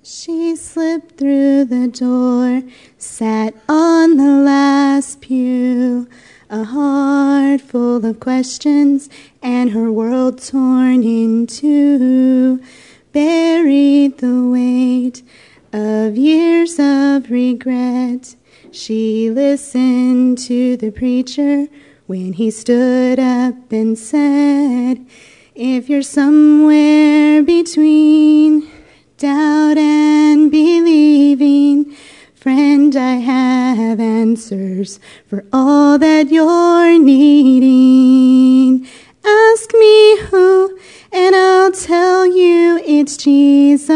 She slipped through the door, sat on the last pew, a heart full of questions and her world torn in two, buried the weight of years of regret. She listened to the preacher when he stood up and said, if you're somewhere between doubt and believing, friend, I have answers for all that you're needing. Ask me who, and I'll tell you it's Jesus.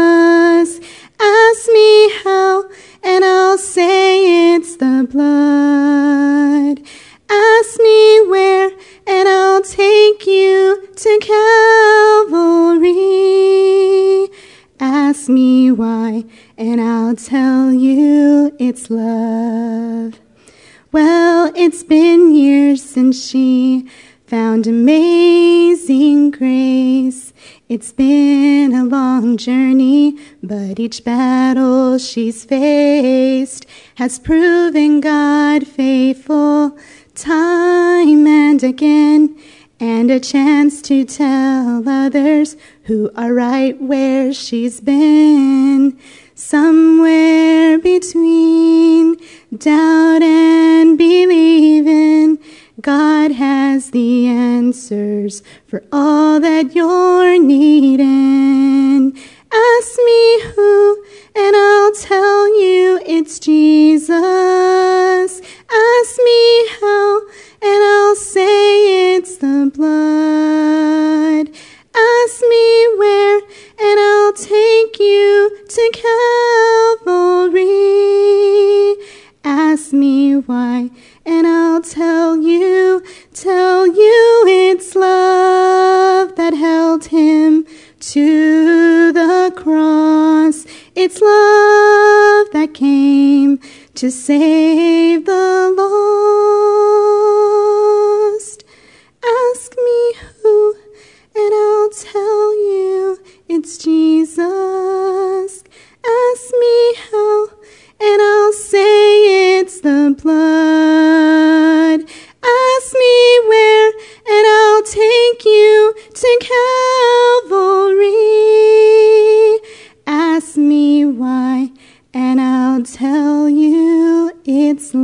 Ask me how, and I'll say it's the blood. Ask me where, and I'll take you to Calvary. Ask me why, and I'll tell you it's love. Well, it's been years since she found amazing grace. It's been a long journey, but each battle she's faced has proven God faithful time and again, and a chance to tell others who are right where she's been. Somewhere between doubt and believing, God has the answers for all that you're needing. Ask me who, and I'll tell you it's Jesus. Ask me how, and I'll say it's the blood. Ask me where, and I'll take you to Calvary. Ask me why, and I'll tell you it's love that held him to the cross. It's love that came to save the lost. Ask me who, and I'll tell you it's Jesus. Ask me how, and I'll say it's the blood. Ask me where, and I'll take you to Calvary. Ask me why, and I'll tell you it's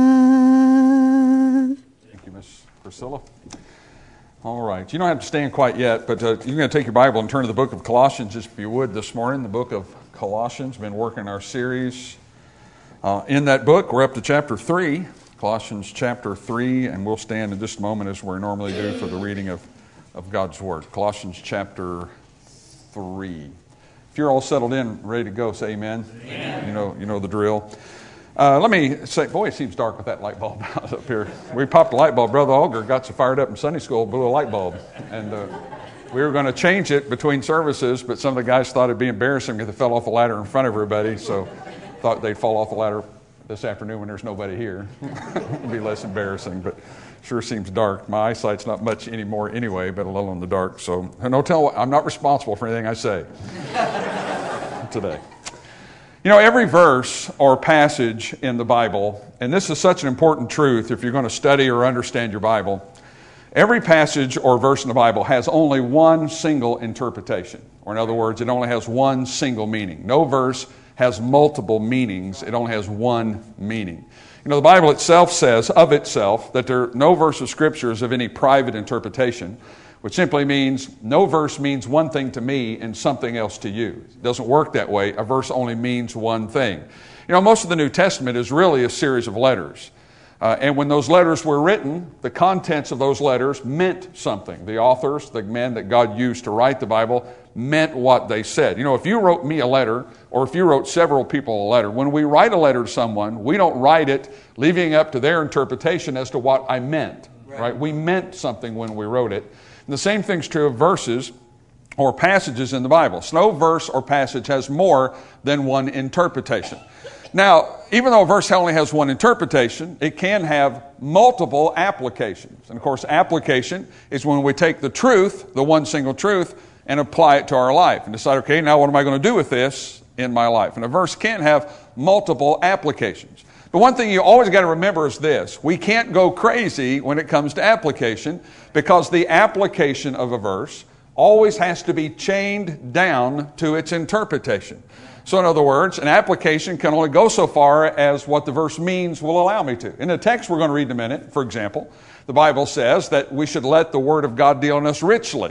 love. Thank you, Miss Priscilla. All right. You don't have to stand quite yet, but you're going to take your Bible and turn to the book of Colossians, if you would, this morning. The book of Colossians. Been working our series in that book. We're up to chapter 3, Colossians chapter 3, and we'll stand in just a moment as we normally do for the reading of God's Word. Colossians chapter 3. If you're all settled in, ready to go, say amen. Amen. You know the drill. Let me say, boy, it seems dark with that light bulb up here. We popped a light bulb. Brother Olger got so fired up in Sunday school, blew a light bulb. And we were going to change it between services, but some of the guys thought it'd be embarrassing if they fell off a ladder in front of everybody, so thought they'd fall off the ladder this afternoon when there's nobody here. It'd be less embarrassing, but sure seems dark. My eyesight's not much anymore anyway, but a little in the dark. So I'm not responsible for anything I say today. You know, every verse or passage in the Bible, and this is such an important truth if you're going to study or understand your Bible, every passage or verse in the Bible has only one single interpretation. Or in other words, it only has one single meaning. No verse has multiple meanings. It only has one meaning. You know, the Bible itself says of itself that no verse of Scripture is of any private interpretation, which simply means no verse means one thing to me and something else to you. It doesn't work that way. A verse only means one thing. You know, most of the New Testament is really a series of letters. And when those letters were written, the contents of those letters meant something. The authors, the men that God used to write the Bible, meant what they said. You know, if you wrote me a letter, or if you wrote several people a letter, when we write a letter to someone, we don't write it leaving it up to their interpretation as to what I meant. Right? We meant something when we wrote it. And the same thing's true of verses or passages in the Bible. So no verse or passage has more than one interpretation. Now, even though a verse only has one interpretation, it can have multiple applications. And of course, application is when we take the truth, the one single truth, and apply it to our life and decide, okay, now what am I going to do with this in my life. And a verse can have multiple applications. But one thing you always got to remember is this. We can't go crazy when it comes to application, because the application of a verse always has to be chained down to its interpretation. So in other words, an application can only go so far as what the verse means will allow me to. In the text we're going to read in a minute, for example, the Bible says that we should let the Word of God dwell in us richly.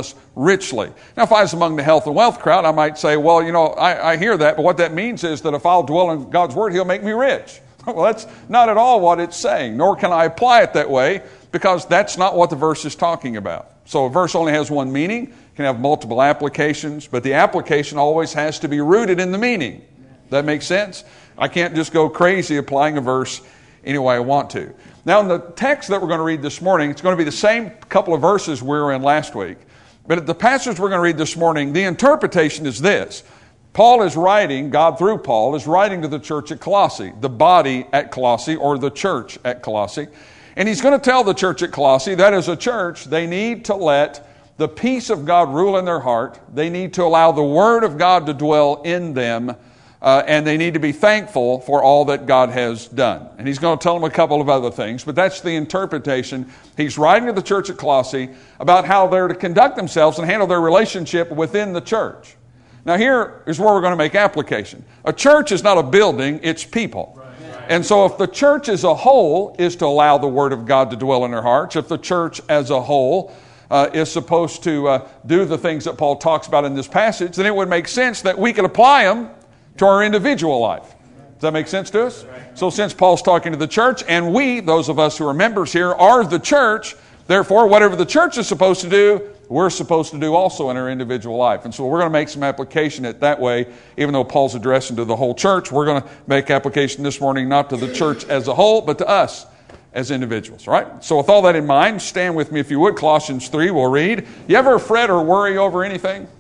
Now, if I was among the health and wealth crowd, I might say, well, I hear that, but what that means is that if I'll dwell in God's Word, He'll make me rich. Well, that's not at all what it's saying, nor can I apply it that way, because that's not what the verse is talking about. So a verse only has one meaning, can have multiple applications, but the application always has to be rooted in the meaning. That makes sense? I can't just go crazy applying a verse any way I want to. Now, in the text that we're going to read this morning, it's going to be the same couple of verses we were in last week. But the passage we're going to read this morning, the interpretation is this. Paul is writing, God through Paul, is writing to the church at Colossae, the body at Colossae, or the church at Colossae. And he's going to tell the church at Colossae that as a church, they need to let the peace of God rule in their heart. They need to allow the Word of God to dwell in them. And they need to be thankful for all that God has done. And he's going to tell them a couple of other things, but that's the interpretation. He's writing to the church at Colossae about how they're to conduct themselves and handle their relationship within the church. Now here is where we're going to make application. A church is not a building, it's people. And so if the church as a whole is to allow the Word of God to dwell in their hearts, if the church as a whole is supposed to do the things that Paul talks about in this passage, then it would make sense that we could apply them to our individual life. Does that make sense to us? So since Paul's talking to the church, and we, those of us who are members here, are the church, therefore whatever the church is supposed to do, we're supposed to do also in our individual life. And so we're going to make some application at that way. Even though Paul's addressing to the whole church, we're going to make application this morning not to the church as a whole, but to us as individuals. All right? So with all that in mind, stand with me if you would. Colossians 3, we'll read. You ever fret or worry over anything?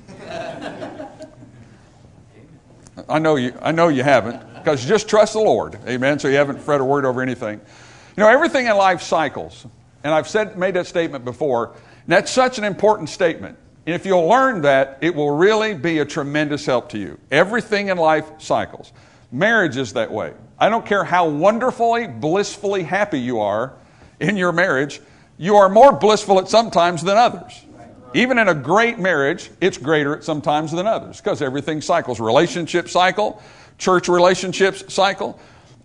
I know you haven't, because you just trust the Lord. Amen? So you haven't fret or worried over anything. Everything in life cycles. And I've made that statement before. And that's such an important statement. And if you'll learn that, it will really be a tremendous help to you. Everything in life cycles. Marriage is that way. I don't care how wonderfully, blissfully happy you are in your marriage, you are more blissful at some times than others. Even in a great marriage, it's greater at some times than others, because everything cycles. Relationship cycle, church relationships cycle,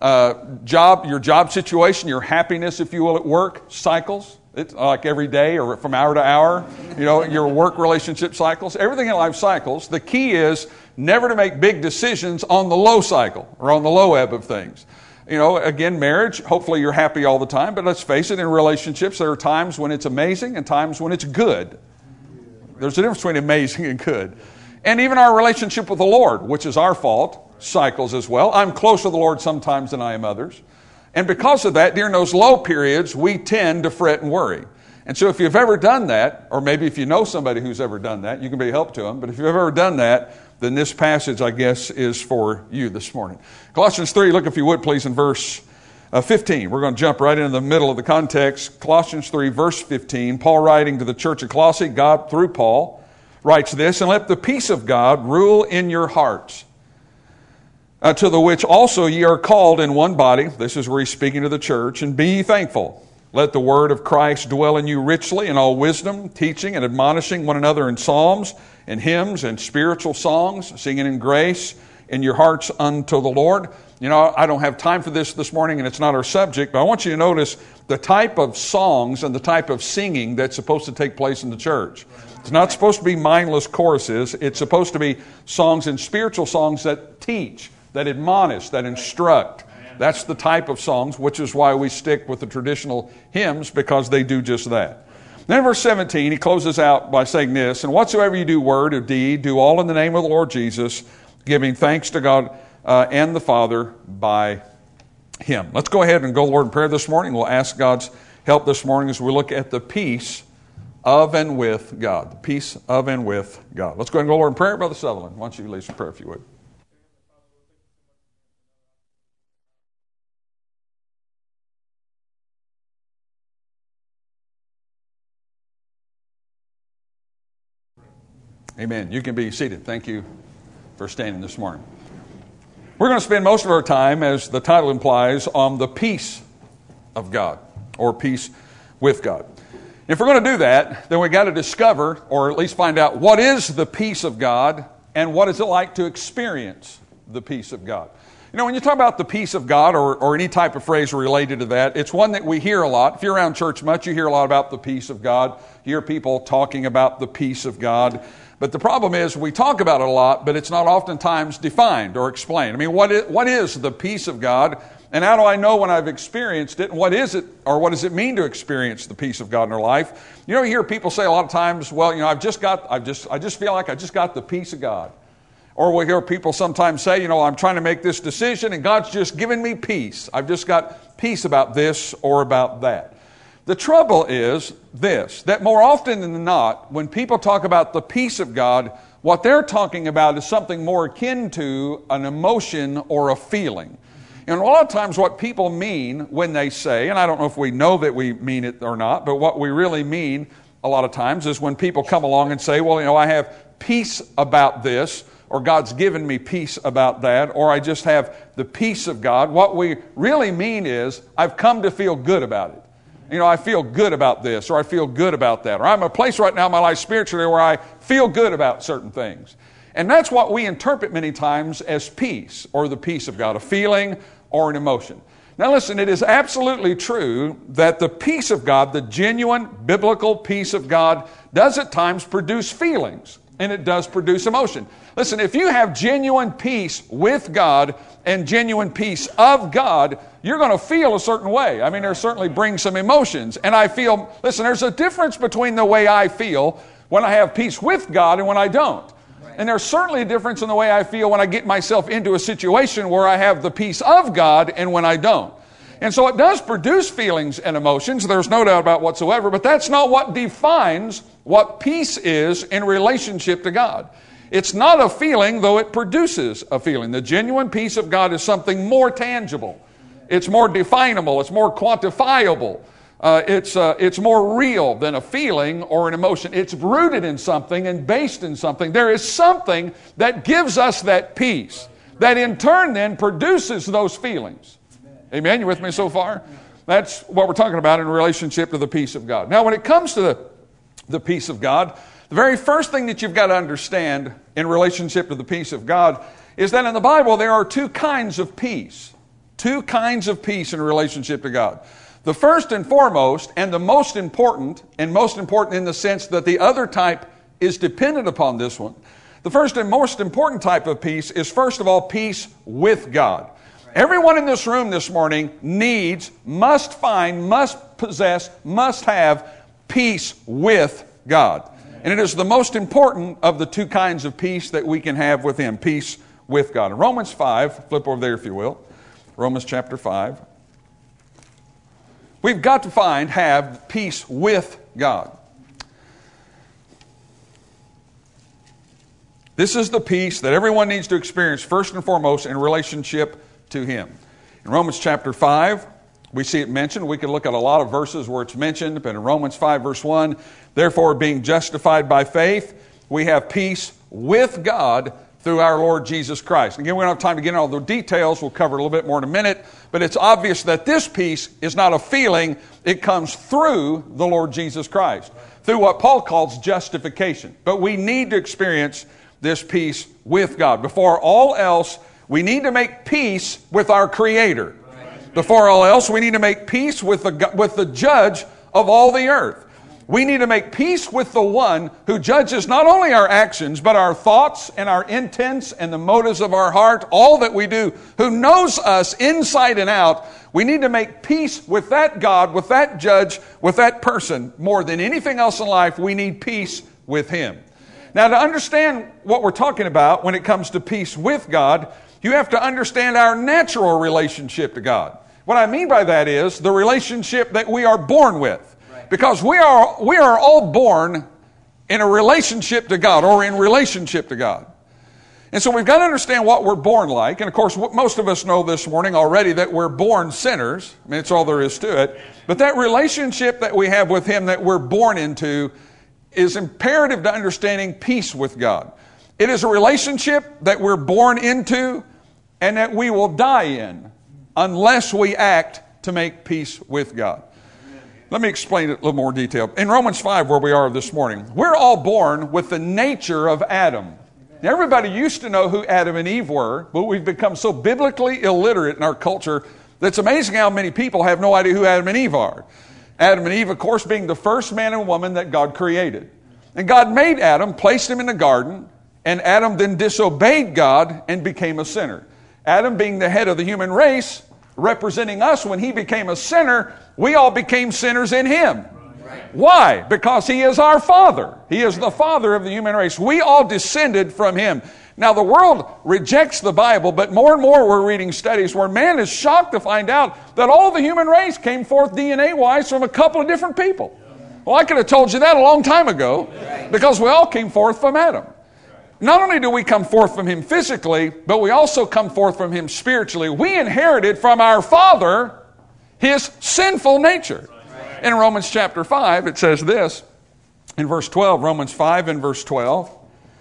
your job situation, your happiness, if you will, at work cycles. It's like every day or from hour to hour, your work relationship cycles. Everything in life cycles. The key is never to make big decisions on the low cycle or on the low ebb of things. Again, marriage, hopefully you're happy all the time, but let's face it, in relationships, there are times when it's amazing and times when it's good. There's a difference between amazing and good. And even our relationship with the Lord, which is our fault, cycles as well. I'm closer to the Lord sometimes than I am others. And because of that, during those low periods, we tend to fret and worry. And so if you've ever done that, or maybe if you know somebody who's ever done that, you can be a help to them. But if you've ever done that, then this passage, I guess, is for you this morning. Colossians 3, look if you would, please, in verse 15. We're going to jump right into the middle of the context. Colossians 3, verse 15. Paul writing to the church of Colossae, God through Paul, writes this, "And let the peace of God rule in your hearts, to the which also ye are called in one body." This is where he's speaking to the church. "And be ye thankful. Let the word of Christ dwell in you richly in all wisdom, teaching and admonishing one another in psalms and hymns and spiritual songs, singing in grace in your hearts unto the Lord." I don't have time for this morning, and it's not our subject, but I want you to notice the type of songs and the type of singing that's supposed to take place in the church. It's not supposed to be mindless choruses. It's supposed to be songs and spiritual songs that teach, that admonish, that instruct. That's the type of songs, which is why we stick with the traditional hymns, because they do just that. Then in verse 17, he closes out by saying this, "And whatsoever you do, word or deed, do all in the name of the Lord Jesus, giving thanks to God and the Father by Him." Let's go ahead and go, Lord, in prayer this morning. We'll ask God's help this morning as we look at the peace of and with God. The peace of and with God. Let's go ahead and go, Lord, in prayer. Brother Sutherland, why don't you lead us in prayer if you would. Amen. You can be seated. Thank you, for standing this morning. We're going to spend most of our time, as the title implies, on the peace of God, or peace with God. If we're going to do that, then we've got to discover, or at least find out, what is the peace of God, and what is it like to experience the peace of God. You know, when you talk about the peace of God, or any type of phrase related to that, it's one that we hear a lot. If you're around church much, you hear a lot about the peace of God. You hear people talking about the peace of God. But the problem is, we talk about it a lot, but it's not oftentimes defined or explained. I mean, what is the peace of God? And how do I know when I've experienced it? And what is it, or what does it mean to experience the peace of God in our life? You know, you hear people say a lot of times, well, you know, I just feel like I just got the peace of God. Or we hear people sometimes say, you know, I'm trying to make this decision and God's just given me peace. I've just got peace about this or about that. The trouble is this, that more often than not, when people talk about the peace of God, what they're talking about is something more akin to an emotion or a feeling. And a lot of times what people mean when they say, and I don't know if we know that we mean it or not, but what we really mean a lot of times is when people come along and say, well, you know, I have peace about this, or God's given me peace about that, or I just have the peace of God. What we really mean is, I've come to feel good about it. You know, I feel good about this, or I feel good about that, or I'm at a place right now in my life spiritually where I feel good about certain things. And that's what we interpret many times as peace, or the peace of God, a feeling or an emotion. Now listen, it is absolutely true that the peace of God, the genuine biblical peace of God, does at times produce feelings, and it does produce emotion. Listen, if you have genuine peace with God and genuine peace of God, you're going to feel a certain way. I mean, there certainly brings some emotions. And I feel, listen, there's a difference between the way I feel when I have peace with God and when I don't. And there's certainly a difference in the way I feel when I get myself into a situation where I have the peace of God and when I don't. And so it does produce feelings and emotions, there's no doubt about whatsoever, but that's not what defines what peace is in relationship to God. It's not a feeling, though it produces a feeling. The genuine peace of God is something more tangible. It's more definable. It's more quantifiable. It's more real than a feeling or an emotion. It's rooted in something and based in something. There is something that gives us that peace, that in turn then produces those feelings. Amen? You with me so far? That's what we're talking about in relationship to the peace of God. Now, when it comes to the peace of God, the very first thing that you've got to understand in relationship to the peace of God is that in the Bible there are two kinds of peace. Two kinds of peace in relationship to God. The first and foremost, and the most important in the sense that the other type is dependent upon this one, the first and most important type of peace is, first of all, peace with God. Everyone in this room this morning needs, must find, must possess, must have peace with God. And it is the most important of the two kinds of peace that we can have with Him, peace with God. In Romans 5, flip over there if you will, Romans chapter 5. We've got to have peace with God. This is the peace that everyone needs to experience first and foremost in relationship to Him. In Romans chapter 5, we see it mentioned. We can look at a lot of verses where it's mentioned, but in Romans 5 verse 1, therefore being justified by faith, we have peace with God through our Lord Jesus Christ. Again, we don't have time to get into all the details. We'll cover it a little bit more in a minute. But it's obvious that this peace is not a feeling. It comes through the Lord Jesus Christ, through what Paul calls justification. But we need to experience this peace with God. Before all else, we need to make peace with our Creator. Before all else, we need to make peace with the judge of all the earth. We need to make peace with the one who judges not only our actions, but our thoughts and our intents and the motives of our heart, all that we do, who knows us inside and out. We need to make peace with that God, with that judge, with that person. More than anything else in life, we need peace with Him. Now, to understand what we're talking about when it comes to peace with God, you have to understand our natural relationship to God. What I mean by that is the relationship that we are born with. Because we are all born in a relationship to God, or in relationship to God. And so we've got to understand what we're born like. And of course, most of us know this morning already that we're born sinners. I mean, it's all there is to it. But that relationship that we have with Him that we're born into is imperative to understanding peace with God. It is a relationship that we're born into and that we will die in unless we act to make peace with God. Let me explain it in a little more detail. In Romans 5, where we are this morning, we're all born with the nature of Adam. Now, everybody used to know who Adam and Eve were, but we've become so biblically illiterate in our culture that it's amazing how many people have no idea who Adam and Eve are. Adam and Eve, of course, being the first man and woman that God created. And God made Adam, placed him in the garden, and Adam then disobeyed God and became a sinner. Adam being the head of the human race, representing us when he became a sinner, we all became sinners in him. Why? Because he is our father. He is the father of the human race. We all descended from him. Now, the world rejects the Bible, but more and more we're reading studies where man is shocked to find out that all the human race came forth DNA-wise from a couple of different people. Well, I could have told you that a long time ago because we all came forth from Adam. Not only do we come forth from him physically, but we also come forth from him spiritually. We inherited from our father his sinful nature. In Romans chapter 5, it says this, in verse 12, Romans 5 and verse 12.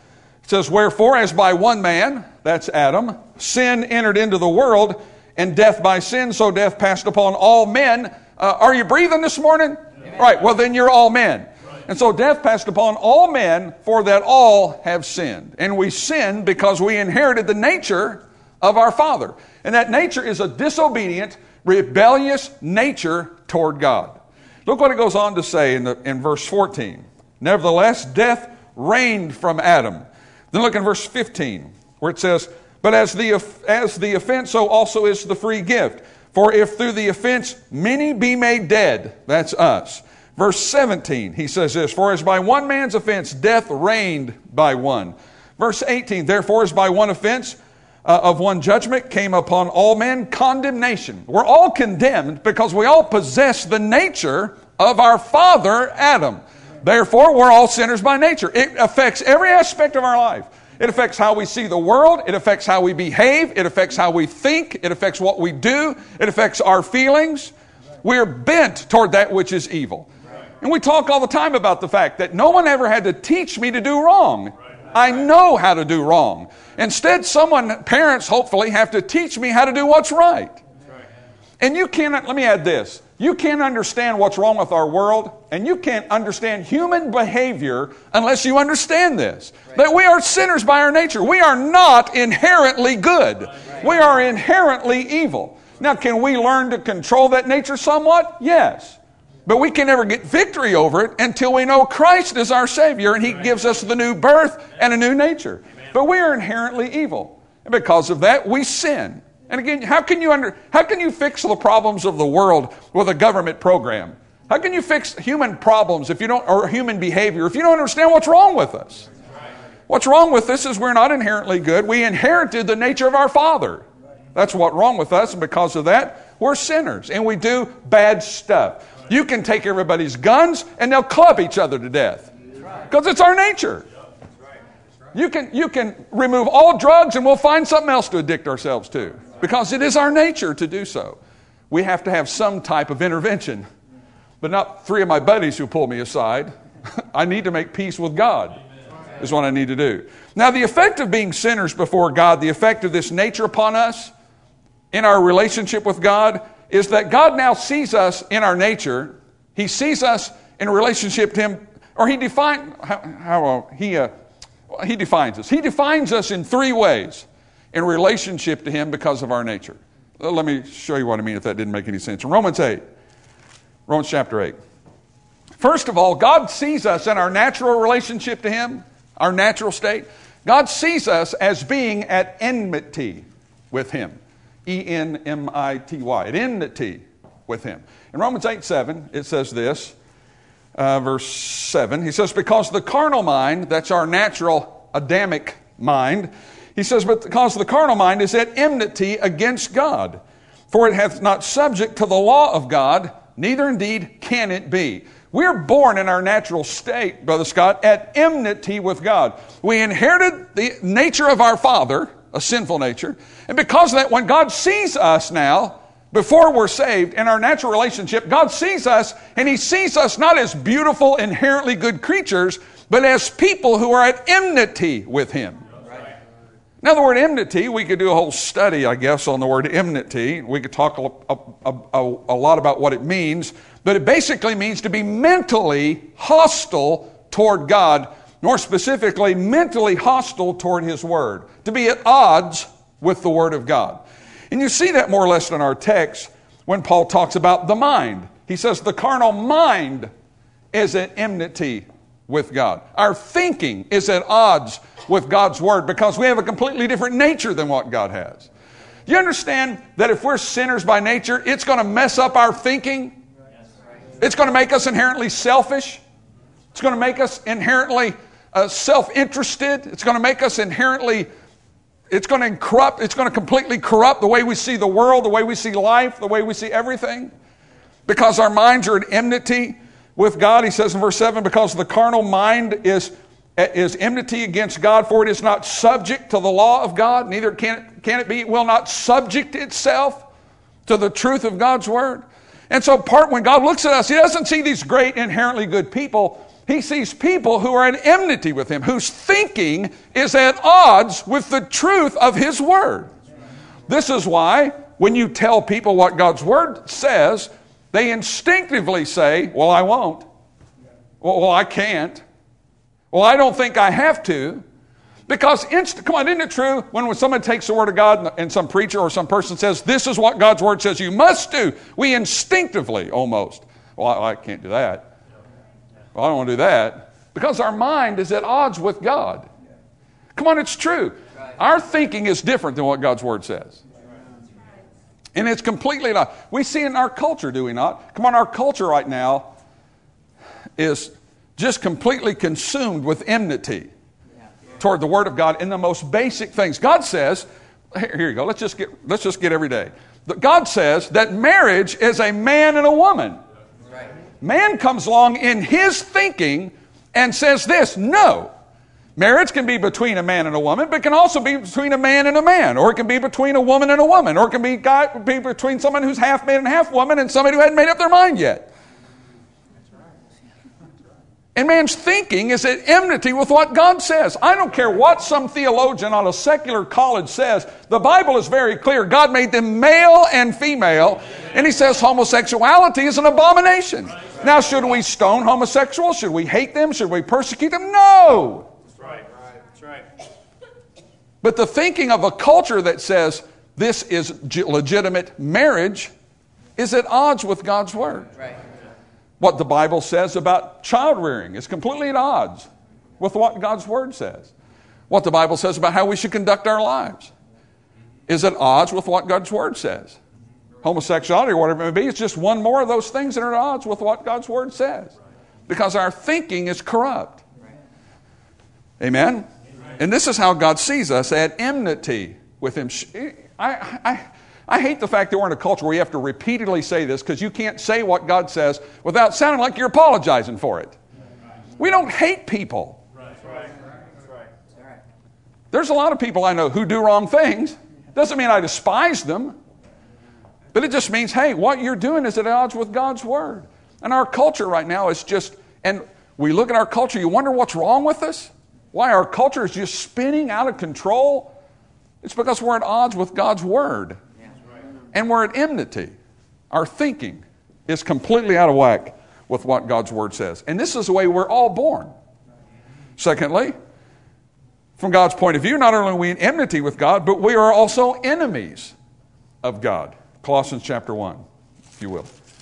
It says, wherefore, as by one man, that's Adam, sin entered into the world, and death by sin, so death passed upon all men. Are you breathing this morning? Amen. Right, well then you're all men. Right. And so death passed upon all men, for that all have sinned. And we sinned because we inherited the nature of our father. And that nature is a disobedient, rebellious nature toward God. Look what it goes on to say in verse 14. Nevertheless, death reigned from Adam. Then look in verse 15, where it says, but as the offense, so also is the free gift. For if through the offense many be made dead, that's us. Verse 17, he says this, for as by one man's offense death reigned by one. Verse 18, therefore as by one offense of one judgment came upon all men condemnation. We're all condemned because we all possess the nature of our father Adam. Therefore, we're all sinners by nature. It affects every aspect of our life. It affects how we see the world. It affects how we behave. It affects how we think. It affects what we do. It affects our feelings. We're bent toward that which is evil. And we talk all the time about the fact that no one ever had to teach me to do wrong. I know how to do wrong. Instead, parents hopefully have to teach me how to do what's right. And you cannot, let me add this. You can't understand what's wrong with our world, and you can't understand human behavior unless you understand this. That we are sinners by our nature. We are not inherently good. We are inherently evil. Now, can we learn to control that nature somewhat? Yes. But we can never get victory over it until we know Christ is our Savior, and He gives us the new birth and a new nature. But we are inherently evil. And because of that, we sin. And again, how can you fix the problems of the world with a government program? How can you fix human problems or human behavior if you don't understand what's wrong with us? What's wrong with us is we're not inherently good. We inherited the nature of our father. That's what's wrong with us, and because of that, we're sinners and we do bad stuff. You can take everybody's guns and they'll club each other to death because it's our nature. You can remove all drugs and we'll find something else to addict ourselves to. Because it is our nature to do so. We have to have some type of intervention. But not three of my buddies who pull me aside. I need to make peace with God is what I need to do. Now, the effect of being sinners before God, the effect of this nature upon us in our relationship with God, is that God now sees us in our nature. He sees us in a relationship to Him, or He defines us. He defines us in three ways in relationship to Him because of our nature. Let me show you what I mean if that didn't make any sense. In Romans chapter 8. First of all, God sees us in our natural relationship to Him, our natural state. God sees us as being at enmity with Him. enmity, at enmity with Him. In Romans 8:7, it says this, verse 7, he says, because the carnal mind, that's our natural Adamic mind, he says, but because the carnal mind is at enmity against God, for it hath not subject to the law of God, neither indeed can it be. We're born in our natural state, Brother Scott, at enmity with God. We inherited the nature of our father, a sinful nature, and because of that, when God sees us now, before we're saved, in our natural relationship, God sees us, and He sees us not as beautiful, inherently good creatures, but as people who are at enmity with Him. Now, the word enmity, we could do a whole study, I guess, on the word enmity. We could talk a lot about what it means, but it basically means to be mentally hostile toward God, more specifically, mentally hostile toward His Word, to be at odds with the Word of God. And you see that more or less in our text when Paul talks about the mind. He says the carnal mind is at enmity with God. Our thinking is at odds with God's Word because we have a completely different nature than what God has. Do you understand that if we're sinners by nature, it's going to mess up our thinking? It's going to make us inherently selfish. It's going to make us inherently self-interested. It's going to make us inherently, it's going to completely corrupt the way we see the world, the way we see life, the way we see everything. Because our minds are at enmity with God. He says in verse 7, because the carnal mind is enmity against God, for it is not subject to the law of God, neither can it be, it will not subject itself to the truth of God's Word. And so when God looks at us, He doesn't see these great, inherently good people. He sees people who are at enmity with Him, whose thinking is at odds with the truth of His Word. This is why when you tell people what God's Word says, they instinctively say, well, I won't. Well, I can't. Well, I don't think I have to. Because, come on, isn't it true when someone takes the Word of God and some preacher or some person says, this is what God's Word says you must do, we instinctively almost, well, I can't do that. Well, I don't want to do that. Because our mind is at odds with God. Come on, it's true. Our thinking is different than what God's Word says. And it's completely not. We see it in our culture, do we not? Come on, our culture right now is just completely consumed with enmity toward the Word of God in the most basic things. God says, here you go, let's just get every day. God says that marriage is a man and a woman. Man comes along in his thinking and says this, no. Marriage can be between a man and a woman, but it can also be between a man and a man, or it can be between a woman and a woman, or it can be between someone who's half man and half woman and somebody who hadn't made up their mind yet. And man's thinking is at enmity with what God says. I don't care what some theologian on a secular college says. The Bible is very clear. God made them male and female, and He says homosexuality is an abomination. Now, should we stone homosexuals? Should we hate them? Should we persecute them? No. That's right. But the thinking of a culture that says this is legitimate marriage is at odds with God's Word. Right. What the Bible says about child rearing is completely at odds with what God's Word says. What the Bible says about how we should conduct our lives is at odds with what God's Word says. Homosexuality or whatever it may be is just one more of those things that are at odds with what God's Word says. Because our thinking is corrupt. Amen? And this is how God sees us, at enmity with Him. I hate the fact that we're in a culture where you have to repeatedly say this because you can't say what God says without sounding like you're apologizing for it. We don't hate people. There's a lot of people I know who do wrong things. Doesn't mean I despise them. But it just means, hey, what you're doing is at odds with God's Word. And our culture right now is just, and we look at our culture, you wonder what's wrong with us? Why our culture is just spinning out of control? It's because we're at odds with God's Word. And we're at enmity. Our thinking is completely out of whack with what God's Word says. And this is the way we're all born. Secondly, from God's point of view, not only are we in enmity with God, but we are also enemies of God. Colossians chapter 1, if you will.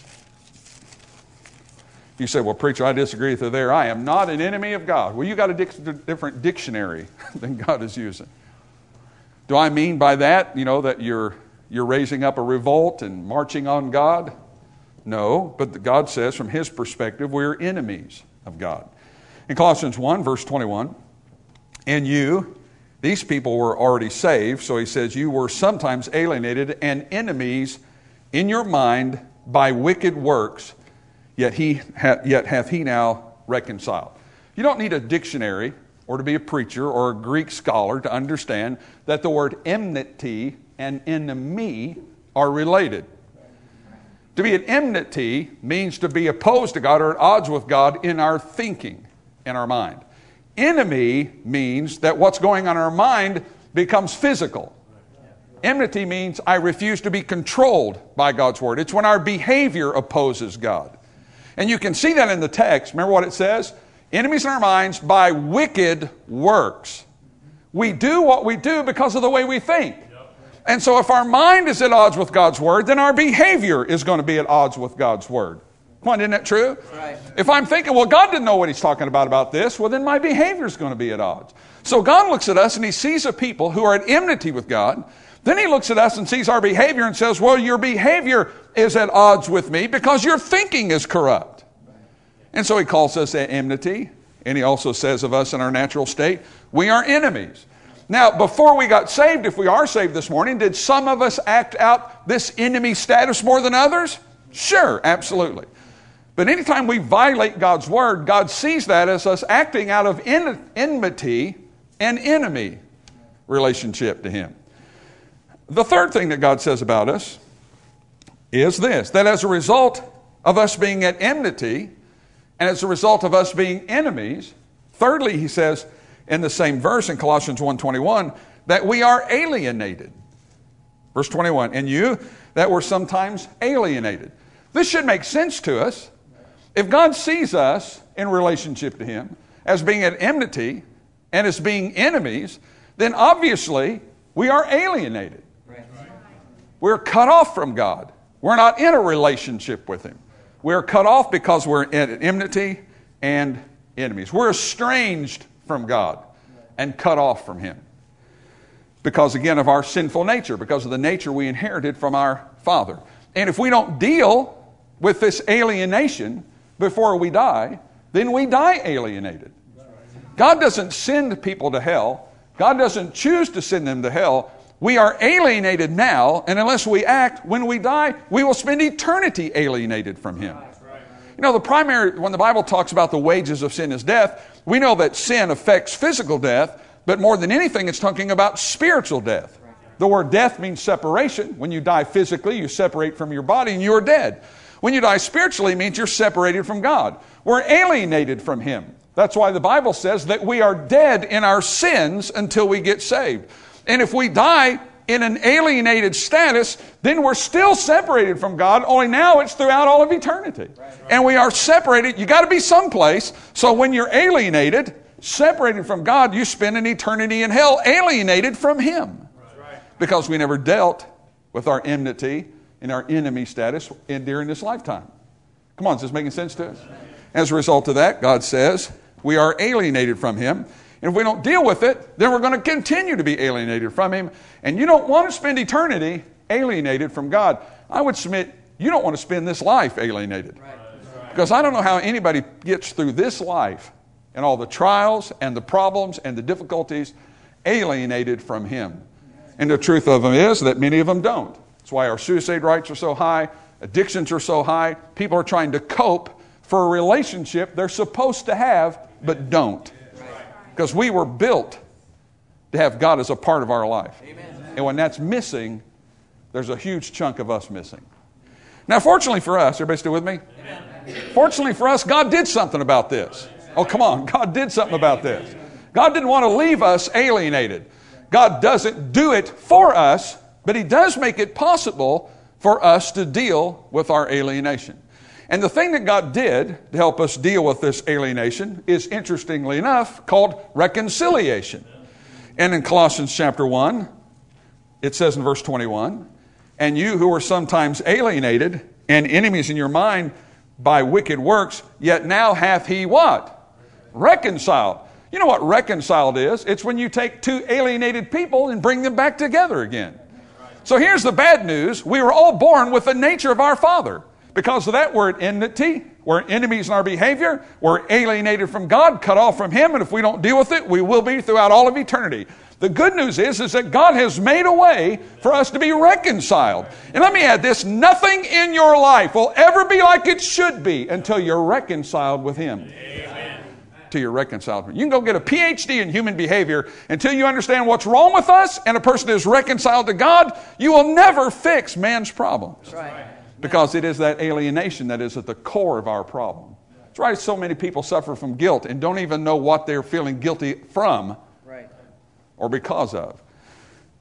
You say, well, preacher, I disagree with you there. I am not an enemy of God. Well, you got a different dictionary than God is using. Do I mean by that, that you're raising up a revolt and marching on God? No, but God says from His perspective, we're enemies of God. In Colossians 1, verse 21, and you, these people were already saved, so he says, you were sometimes alienated and enemies in your mind by wicked works, yet hath He now reconciled. You don't need a dictionary or to be a preacher or a Greek scholar to understand that the word enmity and enemy are related. To be at enmity means to be opposed to God or at odds with God in our thinking, in our mind. Enemy means that what's going on in our mind becomes physical. Enmity means I refuse to be controlled by God's Word. It's when our behavior opposes God. And you can see that in the text. Remember what it says? Enemies in our minds by wicked works. We do what we do because of the way we think. And so if our mind is at odds with God's Word, then our behavior is going to be at odds with God's Word. Come on, isn't that true? Right. If I'm thinking, well, God didn't know what He's talking about this, well, then my behavior is going to be at odds. So God looks at us and He sees a people who are at enmity with God. Then He looks at us and sees our behavior and says, well, your behavior is at odds with me because your thinking is corrupt. And so He calls us at enmity. And He also says of us in our natural state, we are enemies. Now, before we got saved, if we are saved this morning, did some of us act out this enemy status more than others? Sure, absolutely. But anytime we violate God's Word, God sees that as us acting out of enmity and enemy relationship to Him. The third thing that God says about us is this, that as a result of us being at enmity and as a result of us being enemies, thirdly, He says in the same verse in Colossians 1:21, that we are alienated. Verse 21, and you that were sometimes alienated. This should make sense to us. If God sees us in relationship to Him as being at enmity and as being enemies, then obviously we are alienated. We're cut off from God. We're not in a relationship with Him. We're cut off because we're at enmity and enemies. We're estranged from God and cut off from Him. Because again of our sinful nature, because of the nature we inherited from our Father. And if we don't deal with this alienation before we die, then we die alienated. God doesn't send people to hell. God doesn't choose to send them to hell. We are alienated now, and unless we act, when we die, we will spend eternity alienated from Him. You know, when the Bible talks about the wages of sin is death, we know that sin affects physical death, but more than anything, it's talking about spiritual death. The word death means separation. When you die physically, you separate from your body and you're dead. When you die spiritually, it means you're separated from God. We're alienated from Him. That's why the Bible says that we are dead in our sins until we get saved. And if we die in an alienated status, then we're still separated from God, only now it's throughout all of eternity. And we are separated. You got to be someplace. So when you're alienated, separated from God, you spend an eternity in hell, alienated from Him. Because we never dealt with our enmity and our enemy status during this lifetime. Come on, is this making sense to us? As a result of that, God says we are alienated from Him. And if we don't deal with it, then we're going to continue to be alienated from Him. And you don't want to spend eternity alienated from God. I would submit you don't want to spend this life alienated. Because I don't know how anybody gets through this life and all the trials and the problems and the difficulties alienated from Him. And the truth of them is that many of them don't. That's why our suicide rates are so high, addictions are so high. People are trying to cope for a relationship they're supposed to have, but don't. Because we were built to have God as a part of our life. And when that's missing, there's a huge chunk of us missing. Now, fortunately for us, everybody still with me? Fortunately for us, God did something about this. Oh, come on. God did something about this. God didn't want to leave us alienated. God doesn't do it for us, but He does make it possible for us to deal with our alienation. And the thing that God did to help us deal with this alienation is, interestingly enough, called reconciliation. And in Colossians chapter 1, it says in verse 21, and you who were sometimes alienated and enemies in your mind by wicked works, yet now hath He what? Reconciled. You know what reconciled is? It's when you take two alienated people and bring them back together again. So here's the bad news. We were all born with the nature of our Father. Because of that, we're at enmity. We're enemies in our behavior. We're alienated from God, cut off from Him. And if we don't deal with it, we will be throughout all of eternity. The good news is that God has made a way for us to be reconciled. And let me add this. Nothing in your life will ever be like it should be until you're reconciled with Him. Amen. Until you're reconciled with Him. You can go get a PhD in human behavior. Until you understand what's wrong with us and a person is reconciled to God, you will never fix man's problems. That's right. Because it is that alienation that is at the core of our problem. That's why so many people suffer from guilt and don't even know what they're feeling guilty from or because of.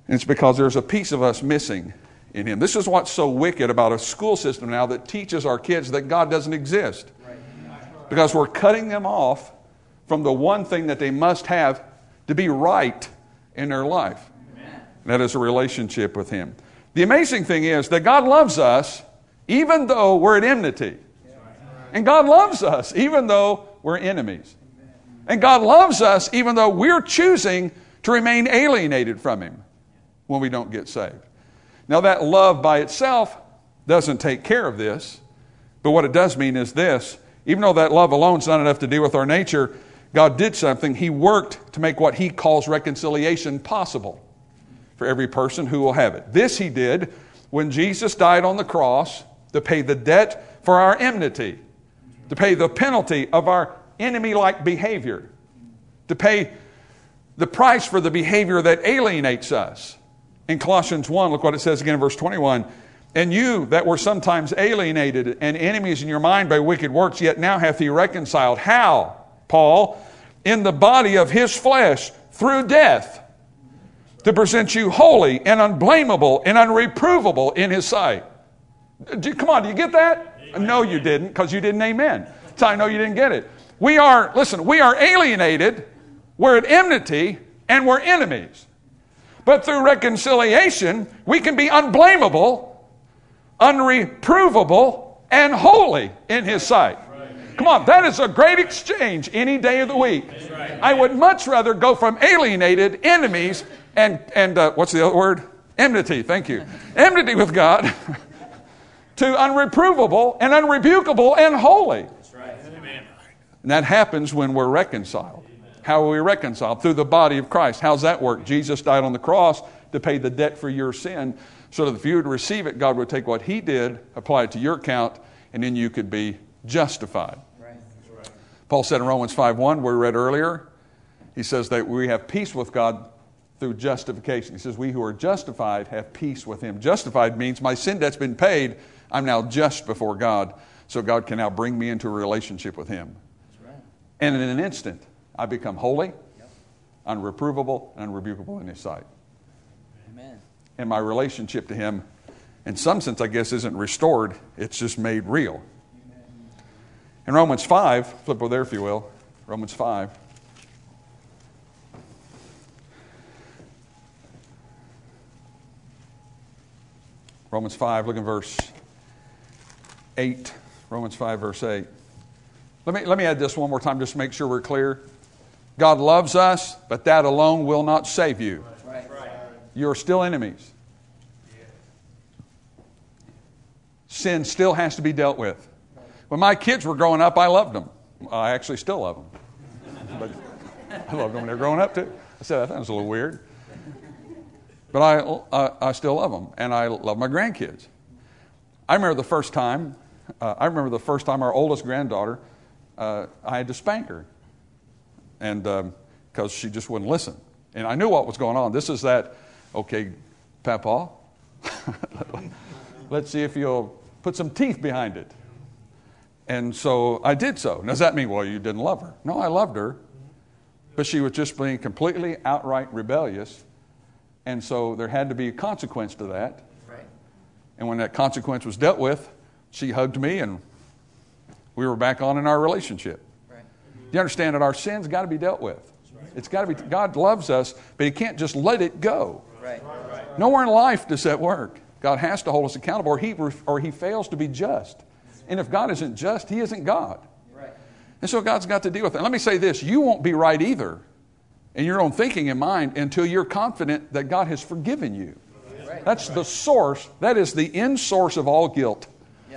And it's because there's a piece of us missing in him. This is what's so wicked about a school system now that teaches our kids that God doesn't exist. Because we're cutting them off from the one thing that they must have to be right in their life. And that is a relationship with him. The amazing thing is that God loves us even though we're at enmity. And God loves us even though we're enemies. And God loves us even though we're choosing to remain alienated from him when we don't get saved. Now that love by itself doesn't take care of this, but what it does mean is this: even though that love alone is not enough to deal with our nature, God did something. He worked to make what he calls reconciliation possible for every person who will have it. This he did when Jesus died on the cross to pay the debt for our enmity, to pay the penalty of our enemy-like behavior, to pay the price for the behavior that alienates us. In Colossians 1, look what it says again in verse 21. And you that were sometimes alienated and enemies in your mind by wicked works, yet now hath he reconciled. How? Paul, in the body of his flesh through death, to present you holy and unblameable and unreprovable in his sight. Come on, do you get that? Amen. No, you didn't, because you didn't amen. That's how I know you didn't get it. We are alienated, we're at enmity, and we're enemies. But through reconciliation, we can be unblameable, unreprovable, and holy in his sight. Come on, that is a great exchange any day of the week. I would much rather go from alienated, enemies, and what's the other word? Enmity, thank you. Enmity with God to unreprovable and unrebukable and holy. And that happens when we're reconciled. How are we reconciled? Through the body of Christ. How's that work? Jesus died on the cross to pay the debt for your sin, so that if you would receive it, God would take what he did, apply it to your account, and then you could be justified. Right. Paul said in Romans 5:1, we read earlier, he says that we have peace with God through justification. He says we who are justified have peace with him. Justified means my sin debt's been paid. I'm now just before God, so God can now bring me into a relationship with him. That's right. And in an instant, I become holy, unreprovable, and unrebukable in his sight. Amen. And my relationship to him, in some sense, I guess, isn't restored. It's just made real. Amen. In Romans 5, flip over there if you will, Romans 5. Romans 5, look at verse 8. Romans 5, verse 8. Let me add this one more time just to make sure we're clear. God loves us, but that alone will not save you. Right. You're still enemies. Sin still has to be dealt with. When my kids were growing up, I loved them. I actually still love them. But I loved them when they were growing up too. I said, that was a little weird. But I still love them, and I love my grandkids. I remember the first time our oldest granddaughter, I had to spank her. And because she just wouldn't listen. And I knew what was going on. This is that, okay, Papa, let's see if you'll put some teeth behind it. And so I did so. Does that mean, well, you didn't love her? No, I loved her. But she was just being completely outright rebellious. And so there had to be a consequence to that. Right. And when that consequence was dealt with, she hugged me and we were back on in our relationship. You understand that our sin's got to be dealt with. It's got to be. God loves us, but he can't just let it go. Right. Nowhere in life does that work. God has to hold us accountable, or he fails to be just. And if God isn't just, he isn't God. Right. And so God's got to deal with it. Let me say this: you won't be right either in your own thinking and mind until you're confident that God has forgiven you. Right. That's the source. That is the end source of all guilt.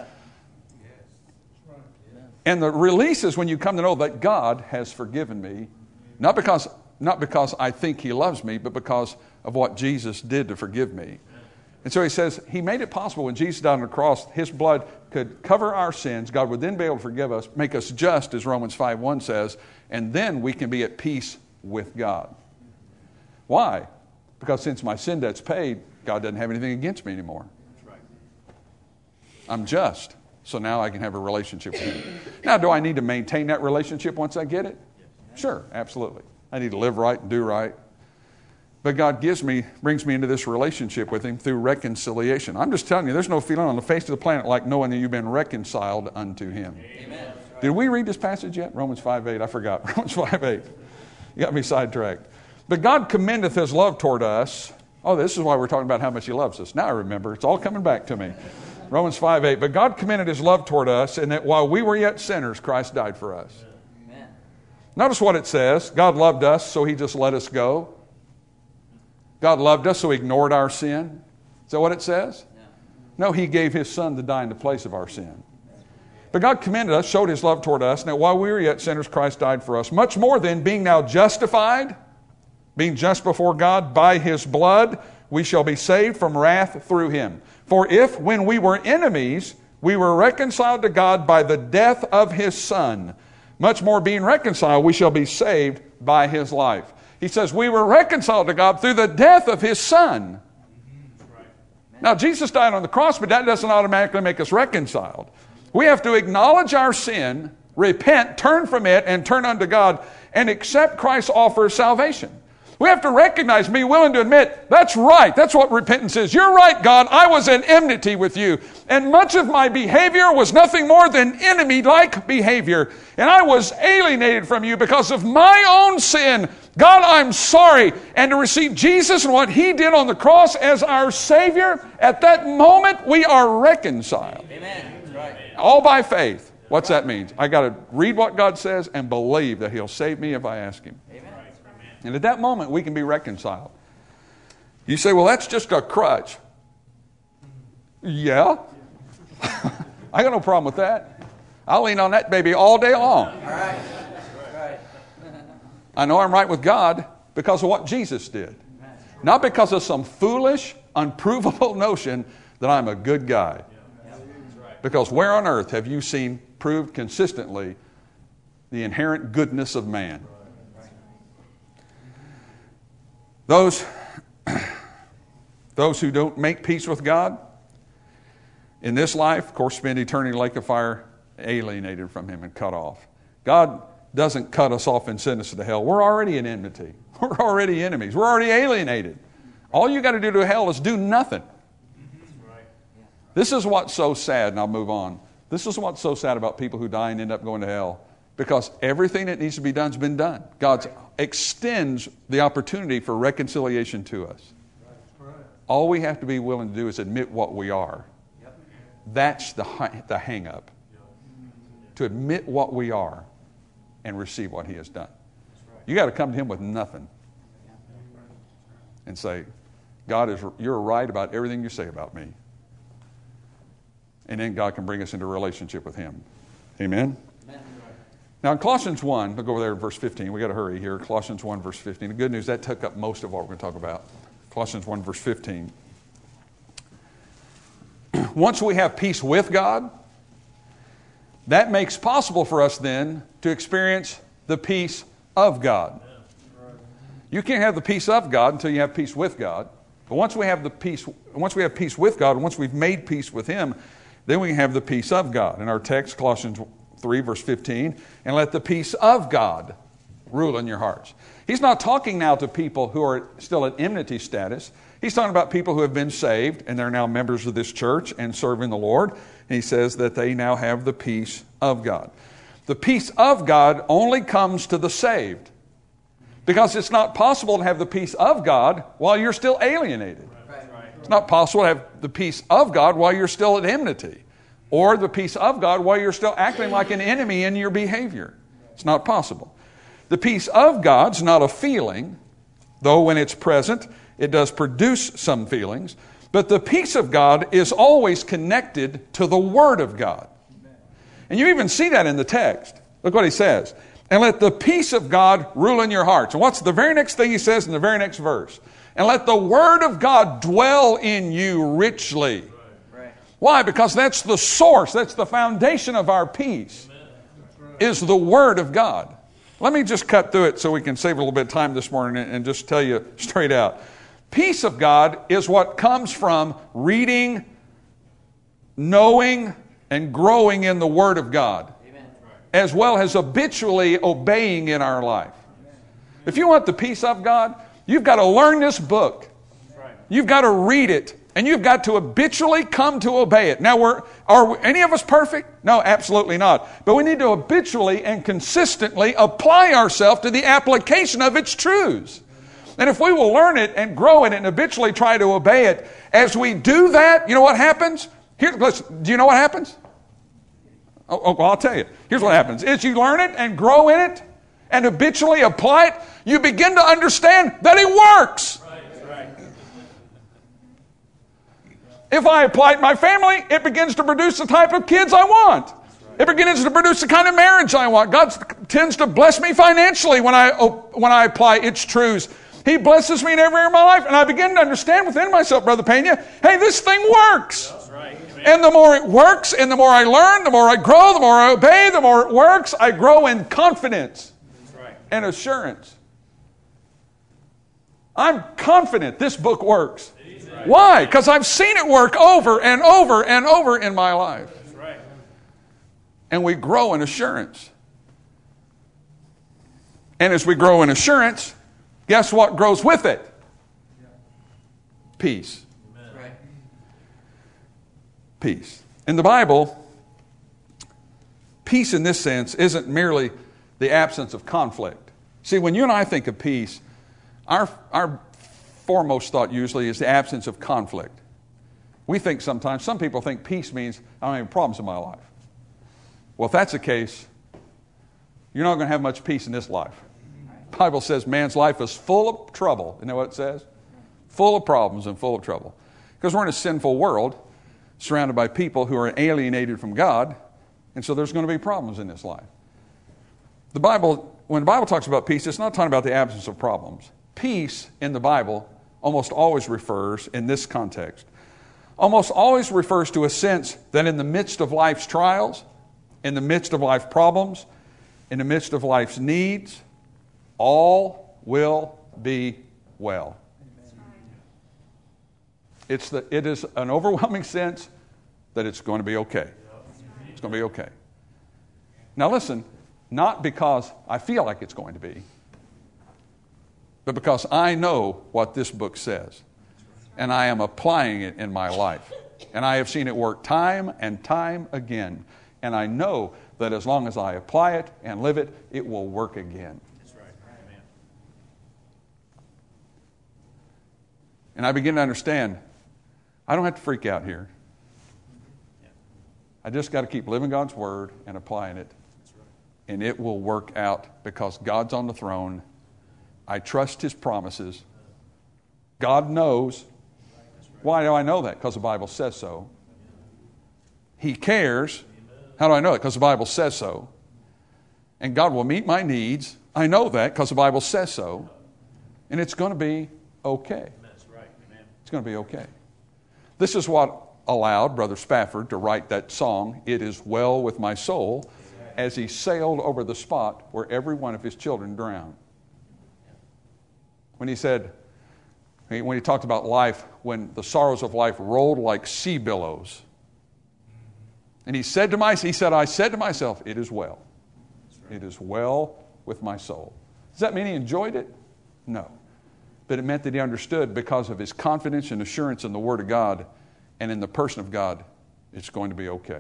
And the release is when you come to know that God has forgiven me, not because I think he loves me, but because of what Jesus did to forgive me. And so he says he made it possible when Jesus died on the cross, his blood could cover our sins. God would then be able to forgive us, make us just, as Romans 5:1 says, and then we can be at peace with God. Why? Because since my sin debt's paid, God doesn't have anything against me anymore. I'm just. So now I can have a relationship with him. Now, do I need to maintain that relationship once I get it? Sure, absolutely. I need to live right and do right. But God brings me into this relationship with Him through reconciliation. I'm just telling you, there's no feeling on the face of the planet like knowing that you've been reconciled unto Him. Amen. Did we read this passage yet? Romans 5:8. I forgot. Romans 5:8. You got me sidetracked. But God commendeth His love toward us. Oh, this is why we're talking about how much He loves us. Now I remember. It's all coming back to me. Romans 5:8. But God commended His love toward us, in that while we were yet sinners, Christ died for us. Amen. Notice what it says. God loved us, so He just let us go. God loved us, so He ignored our sin. Is that what it says? No, He gave His Son to die in the place of our sin. But God commended us, showed His love toward us, and that while we were yet sinners, Christ died for us. Much more then, being now justified, being just before God by His blood, we shall be saved from wrath through Him. For if, when we were enemies, we were reconciled to God by the death of His Son, much more being reconciled, we shall be saved by His life. He says we were reconciled to God through the death of His Son. Now, Jesus died on the cross, but that doesn't automatically make us reconciled. We have to acknowledge our sin, repent, turn from it, and turn unto God, and accept Christ's offer of salvation. We have to recognize, be willing to admit, that's right. That's what repentance is. You're right, God. I was in enmity with you. And much of my behavior was nothing more than enemy-like behavior. And I was alienated from you because of my own sin. God, I'm sorry. And to receive Jesus and what He did on the cross as our Savior, at that moment, we are reconciled. Amen. That's right. All by faith. What's that mean? I got to read what God says and believe that He'll save me if I ask Him. Amen. And at that moment, we can be reconciled. You say, well, that's just a crutch. Yeah. I got no problem with that. I'll lean on that baby all day long. All right. I know I'm right with God because of what Jesus did. Not because of some foolish, unprovable notion that I'm a good guy. Because where on earth have you seen proved consistently the inherent goodness of man? Those who don't make peace with God in this life, of course, spend eternity in the lake of fire, alienated from Him and cut off. God doesn't cut us off and send us to hell. We're already in enmity. We're already enemies. We're already alienated. All you got to do to hell is do nothing. This is what's so sad, and I'll move on. This is what's so sad about people who die and end up going to hell. Because everything that needs to be done has been done. God extends the opportunity for reconciliation to us. All we have to be willing to do is admit what we are. That's the hang-up. To admit what we are and receive what He has done. You got to come to Him with nothing. And say, God, you're right about everything you say about me. And then God can bring us into a relationship with Him. Amen? Now in Colossians 1, we'll go over there to verse 15. We've got to hurry here. Colossians 1, verse 15. The good news, that took up most of what we're going to talk about. Colossians 1, verse 15. Once we have peace with God, that makes possible for us then to experience the peace of God. You can't have the peace of God until you have peace with God. But once we have peace with God, and once we've made peace with Him, then we can have the peace of God. In our text, Colossians 3, verse 15, and let the peace of God rule in your hearts. He's not talking now to people who are still at enmity status. He's talking about people who have been saved, and they're now members of this church and serving the Lord. And he says that they now have the peace of God. The peace of God only comes to the saved. Because it's not possible to have the peace of God while you're still alienated. It's not possible to have the peace of God while you're still at enmity. Or the peace of God while you're still acting like an enemy in your behavior. It's not possible. The peace of God's not a feeling, though when it's present, it does produce some feelings. But the peace of God is always connected to the Word of God. And you even see that in the text. Look what he says. And let the peace of God rule in your hearts. And what's the very next thing he says in the very next verse? And let the Word of God dwell in you richly. Why? Because that's the source, that's the foundation of our peace, is the Word of God. Let me just cut through it so we can save a little bit of time this morning and just tell you straight out. Peace of God is what comes from reading, knowing, and growing in the Word of God, as well as habitually obeying in our life. If you want the peace of God, You've got to learn this book. You've got to read it. And you've got to habitually come to obey it. Now, are any of us perfect? No, absolutely not. But we need to habitually and consistently apply ourselves to the application of its truths. And if we will learn it and grow in it and habitually try to obey it, as we do that, you know what happens? Do you know what happens? Well, I'll tell you. Here's what happens. As you learn it and grow in it and habitually apply it, you begin to understand that it works. If I apply it to my family, it begins to produce the type of kids I want. It begins to produce the kind of marriage I want. God tends to bless me financially when I apply its truths. He blesses me in every area of my life. And I begin to understand within myself, Brother Pena, hey, this thing works. And the more it works, and the more I learn, the more I grow, the more I obey, the more it works, I grow in confidence and assurance. I'm confident this book works. Why? Because I've seen it work over and over and over in my life. And we grow in assurance. And as we grow in assurance, guess what grows with it? Peace. Peace. In the Bible, peace in this sense isn't merely the absence of conflict. See, when you and I think of peace, our foremost thought usually is the absence of conflict. We think sometimes, some people think peace means I don't have any problems in my life. Well, if that's the case, you're not going to have much peace in this life. The Bible says man's life is full of trouble. You know what it says? Full of problems and full of trouble. Because we're in a sinful world surrounded by people who are alienated from God, and so there's going to be problems in this life. When the Bible talks about peace, it's not talking about the absence of problems. Peace in the Bible almost always refers, in this context, almost always refers to a sense that in the midst of life's trials, in the midst of life's problems, in the midst of life's needs, all will be well. It is an overwhelming sense that it's going to be okay. It's going to be okay. Now listen, not because I feel like it's going to be, but because I know what this book says, and I am applying it in my life. And I have seen it work time and time again. And I know that as long as I apply it and live it, it will work again. That's right. Amen. And I begin to understand, I don't have to freak out here. I just got to keep living God's Word and applying it. And it will work out because God's on the throne. I trust His promises. God knows. Why do I know that? Because the Bible says so. He cares. How do I know it? Because the Bible says so. And God will meet my needs. I know that because the Bible says so. And it's going to be okay. It's going to be okay. This is what allowed Brother Spafford to write that song, "It Is Well With My Soul," as he sailed over the spot where every one of his children drowned. When he talked about life, when the sorrows of life rolled like sea billows. And I said to myself, it is well. It is well with my soul. Does that mean he enjoyed it? No. But it meant that he understood, because of his confidence and assurance in the Word of God and in the person of God, it's going to be okay.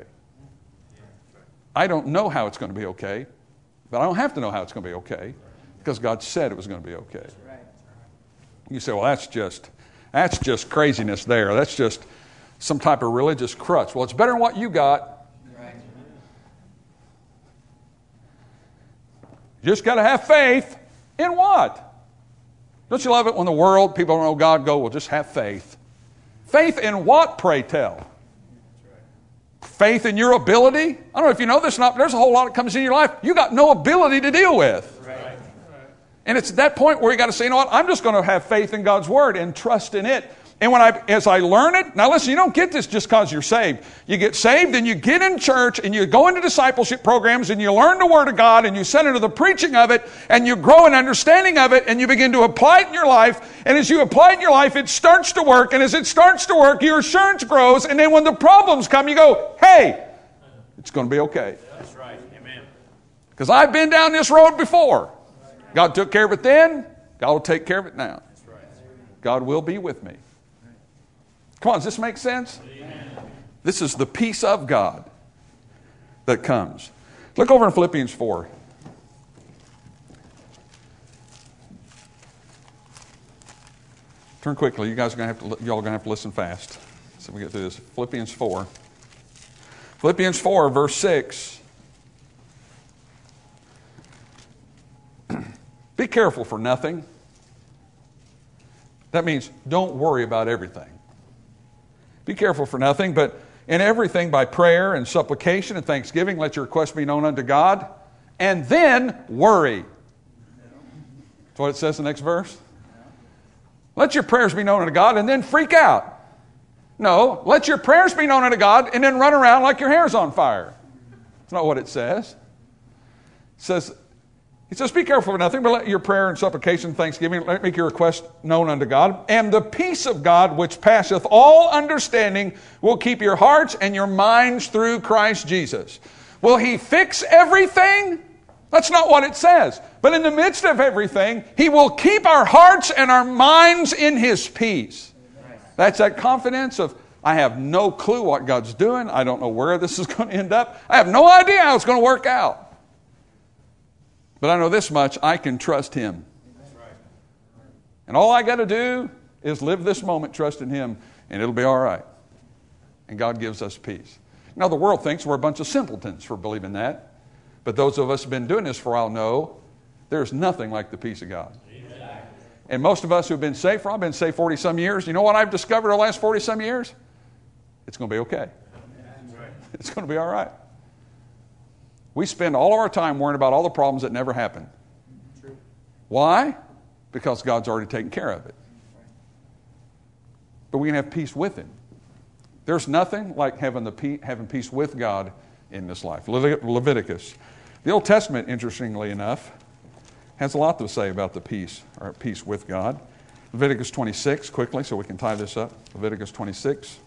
I don't know how it's going to be okay, but I don't have to know how it's going to be okay, because God said it was going to be okay. You say, well, that's just craziness there. That's just some type of religious crutch. Well, it's better than what you got. You just got to have faith in what? Don't you love it when the world, people don't know God, go, well, just have faith. Faith in what, pray tell? Faith in your ability? I don't know if you know this or not, but there's a whole lot that comes in your life you got no ability to deal with. And it's at that point where you got to say, you know what, I'm just going to have faith in God's Word and trust in it. And as I learn it, now listen, you don't get this just because you're saved. You get saved and you get in church and you go into discipleship programs and you learn the Word of God and you sit under the preaching of it and you grow in understanding of it and you begin to apply it in your life. And as you apply it in your life, it starts to work. And as it starts to work, your assurance grows. And then when the problems come, you go, hey, it's going to be okay. That's right. Amen. Because I've been down this road before. God took care of it then. God will take care of it now. God will be with me. Come on, does this make sense? Amen. This is the peace of God that comes. Look over in Philippians 4. Turn quickly. Y'all are going to have to listen fast. So we get through this. Philippians 4. Philippians 4, verse 6. Be careful for nothing. That means don't worry about everything. Be careful for nothing, but in everything by prayer and supplication and thanksgiving, let your requests be known unto God, and then worry. That's what it says in the next verse. Let your prayers be known unto God, and then freak out. No, let your prayers be known unto God, and then run around like your hair's on fire. That's not what it says. He says, be careful for nothing, but let your prayer and supplication and thanksgiving, make your request known unto God. And the peace of God, which passeth all understanding, will keep your hearts and your minds through Christ Jesus. Will He fix everything? That's not what it says. But in the midst of everything, He will keep our hearts and our minds in His peace. That's that confidence of, I have no clue what God's doing. I don't know where this is going to end up. I have no idea how it's going to work out. But I know this much, I can trust Him. And all I got to do is live this moment trusting Him, and it'll be all right. And God gives us peace. Now, the world thinks we're a bunch of simpletons for believing that. But those of us who have been doing this for a while know there's nothing like the peace of God. Amen. And most of us who have been saved for, I've been saved 40-some years. You know what I've discovered the last 40-some years? It's going to be okay. It's going to be all right. We spend all of our time worrying about all the problems that never happen. True. Why? Because God's already taken care of it. But we can have peace with Him. There's nothing like having peace with God in this life. Leviticus. The Old Testament, interestingly enough, has a lot to say about the peace, or peace with God. Leviticus 26, quickly, so we can tie this up. Leviticus 26.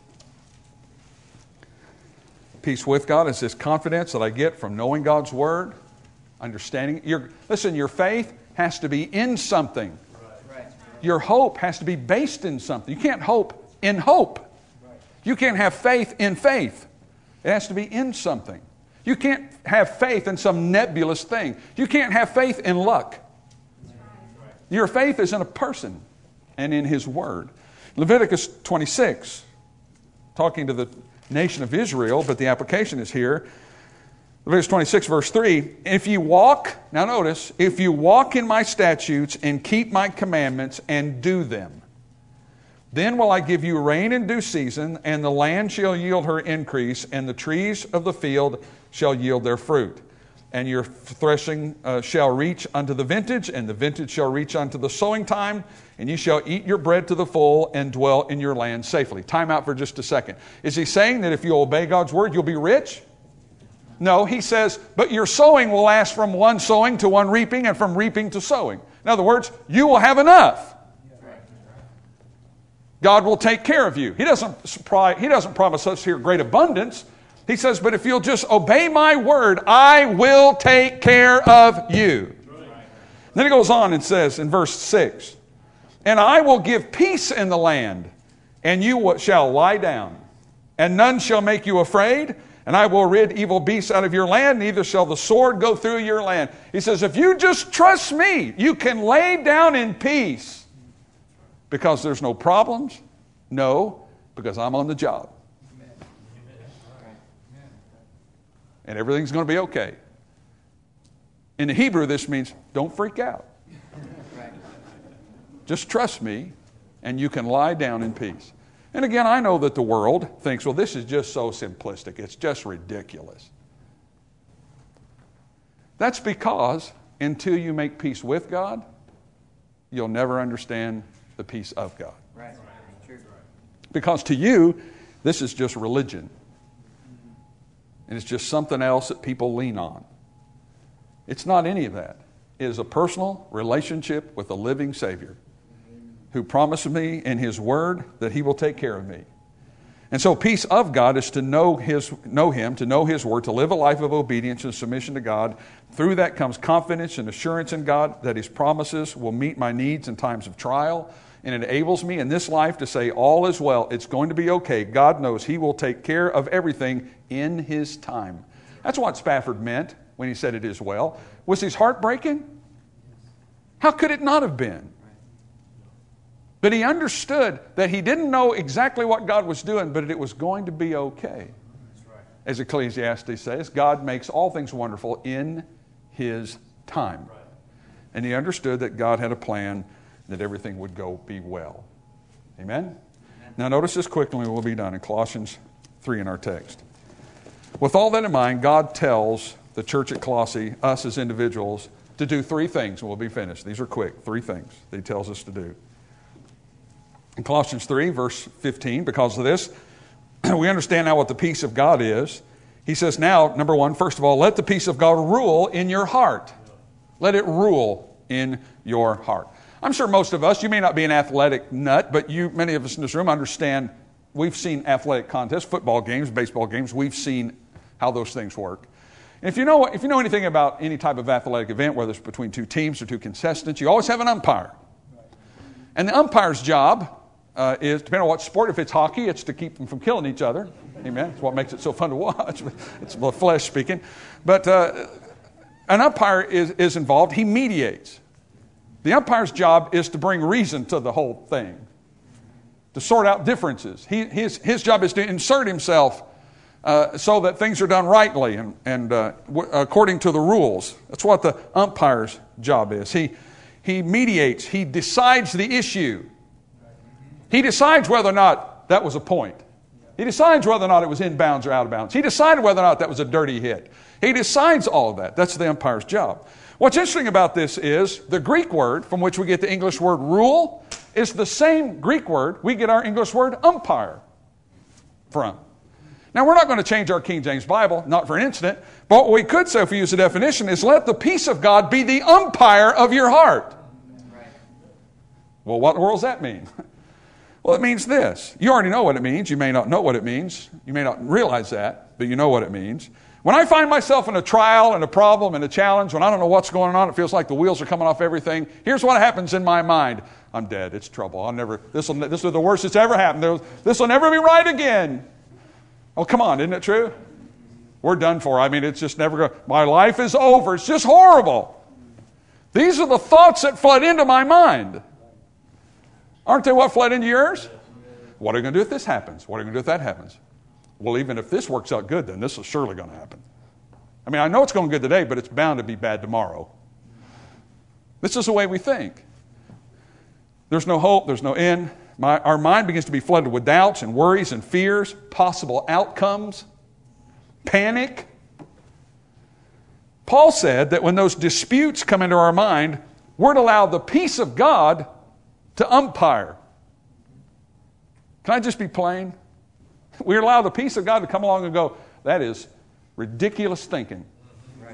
Peace with God is this confidence that I get from knowing God's Word, understanding. Listen, your faith has to be in something. Right. Your hope has to be based in something. You can't hope in hope. Right. You can't have faith in faith. It has to be in something. You can't have faith in some nebulous thing. You can't have faith in luck. Right. Your faith is in a person and in His Word. Leviticus 26, talking to the nation of Israel, but the application is here. Leviticus 26, verse 3, if you walk, now notice, if you walk in my statutes and keep my commandments and do them, then will I give you rain in due season, and the land shall yield her increase, and the trees of the field shall yield their fruit. And your threshing shall reach unto the vintage, and the vintage shall reach unto the sowing time, and you shall eat your bread to the full and dwell in your land safely. Time out for just a second. Is he saying that if you obey God's word, you'll be rich? No, he says, but your sowing will last from one sowing to one reaping, and from reaping to sowing. In other words, you will have enough. God will take care of you. He doesn't promise us here great abundance. He says, but if you'll just obey my word, I will take care of you. Right. Then he goes on and says in verse 6, and I will give peace in the land, and you shall lie down, and none shall make you afraid, and I will rid evil beasts out of your land, neither shall the sword go through your land. He says, if you just trust me, you can lay down in peace. Because there's no problems? No, because I'm on the job. And everything's going to be okay. In the Hebrew, this means don't freak out. Just trust me, and you can lie down in peace. And again, I know that the world thinks, well, this is just so simplistic. It's just ridiculous. That's because until you make peace with God, you'll never understand the peace of God. Right. True. Because to you, this is just religion. And it's just something else that people lean on. It's not any of that. It is a personal relationship with a living Savior who promised me in His Word that He will take care of me. And so peace of God is to know Him, to know His Word, to live a life of obedience and submission to God. Through that comes confidence and assurance in God that His promises will meet my needs in times of trial. and enables me in this life to say all is well. It's going to be okay. God knows He will take care of everything in His time. That's what Spafford meant when he said it is well. Was his heart breaking? How could it not have been? But he understood that he didn't know exactly what God was doing, but it was going to be okay. As Ecclesiastes says, God makes all things wonderful in His time. And he understood that God had a plan, that everything would be well. Amen? Now notice this quickly and we'll be done in Colossians 3 in our text. With all that in mind, God tells the church at Colossae, us as individuals, to do 3 things and we'll be finished. These are quick, 3 things that He tells us to do. In Colossians 3, verse 15, because of this, we understand now what the peace of God is. He says now, number 1, first of all, let the peace of God rule in your heart. Let it rule in your heart. I'm sure most of us, you may not be an athletic nut, but many of us in this room understand, we've seen athletic contests, football games, baseball games. We've seen how those things work. And if you know anything about any type of athletic event, whether it's between 2 teams or 2 contestants, you always have an umpire. And the umpire's job is, depending on what sport, if it's hockey, it's to keep them from killing each other. Amen. It's what makes it so fun to watch. It's the flesh speaking. But an umpire is involved. He mediates. The umpire's job is to bring reason to the whole thing, to sort out differences. His job is to insert himself so that things are done rightly and according to the rules. That's what the umpire's job is. He mediates. He decides the issue. He decides whether or not that was a point. He decides whether or not it was in bounds or out of bounds. He decided whether or not that was a dirty hit. He decides all of that. That's the umpire's job. What's interesting about this is the Greek word from which we get the English word rule is the same Greek word we get our English word umpire from. Now, we're not going to change our King James Bible, not for an instant, but what we could say if we use the definition is let the peace of God be the umpire of your heart. Well, what in the world does that mean? Well, it means this. You already know what it means. You may not know what it means. You may not realize that, but you know what it means. When I find myself in a trial and a problem and a challenge, when I don't know what's going on, it feels like the wheels are coming off everything, here's what happens in my mind. I'm dead. It's trouble. This is the worst that's ever happened. This will never be right again. Oh, come on. Isn't it true? We're done for. I mean, it's just never going. My life is over. It's just horrible. These are the thoughts that flood into my mind. Aren't they what fled into yours? What are you going to do if this happens? What are you going to do if that happens? Well, even if this works out good, then this is surely going to happen. I mean, I know it's going good today, but it's bound to be bad tomorrow. This is the way we think. There's no hope. There's no end. Our mind begins to be flooded with doubts and worries and fears, possible outcomes, panic. Paul said that when those disputes come into our mind, we're to allow the peace of God to umpire. Can I just be plain? We allow the peace of God to come along and go, that is ridiculous thinking. Right.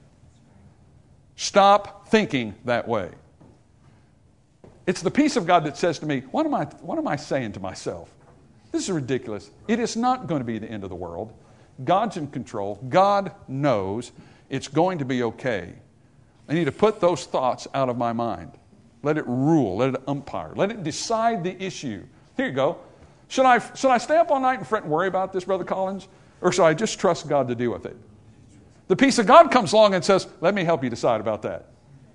Stop thinking that way. It's the peace of God that says to me, what am I saying to myself? This is ridiculous. It is not going to be the end of the world. God's in control. God knows it's going to be okay. I need to put those thoughts out of my mind. Let it rule. Let it umpire. Let it decide the issue. Here you go. Should I stay up all night and fret and worry about this, Brother Collins? Or should I just trust God to deal with it? The peace of God comes along and says, let me help you decide about that.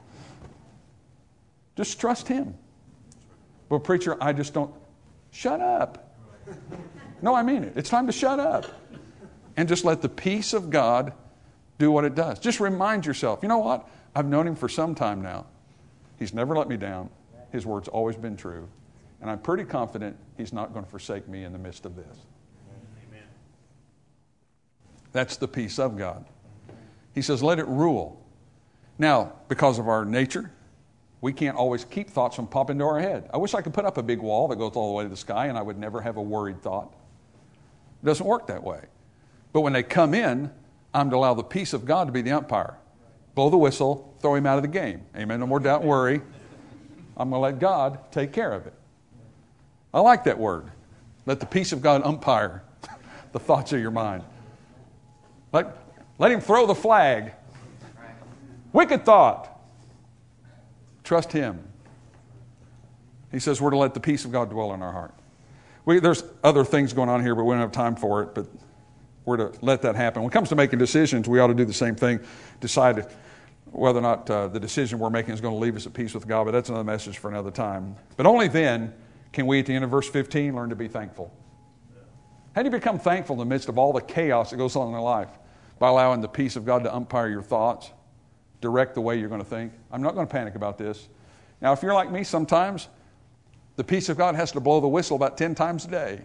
Just trust Him. Well, preacher, I just don't. Shut up. No, I mean it. It's time to shut up. And just let the peace of God do what it does. Just remind yourself, you know what? I've known Him for some time now. He's never let me down. His word's always been true. And I'm pretty confident He's not going to forsake me in the midst of this. Amen. That's the peace of God. He says, let it rule. Now, because of our nature, we can't always keep thoughts from popping into our head. I wish I could put up a big wall that goes all the way to the sky and I would never have a worried thought. It doesn't work that way. But when they come in, I'm to allow the peace of God to be the umpire. Blow the whistle, throw him out of the game. Amen. No more doubt and worry. I'm going to let God take care of it. I like that word. Let the peace of God umpire the thoughts of your mind. Let Him throw the flag. Wicked thought. Trust Him. He says we're to let the peace of God dwell in our heart. There's other things going on here, but we don't have time for it. But we're to let that happen. When it comes to making decisions, we ought to do the same thing. Decide whether or not the decision we're making is going to leave us at peace with God. But that's another message for another time. But only then can we, at the end of verse 15, learn to be thankful. How do you become thankful in the midst of all the chaos that goes on in your life? By allowing the peace of God to umpire your thoughts, direct the way you're going to think. I'm not going to panic about this. Now, if you're like me, sometimes the peace of God has to blow the whistle about 10 times a day.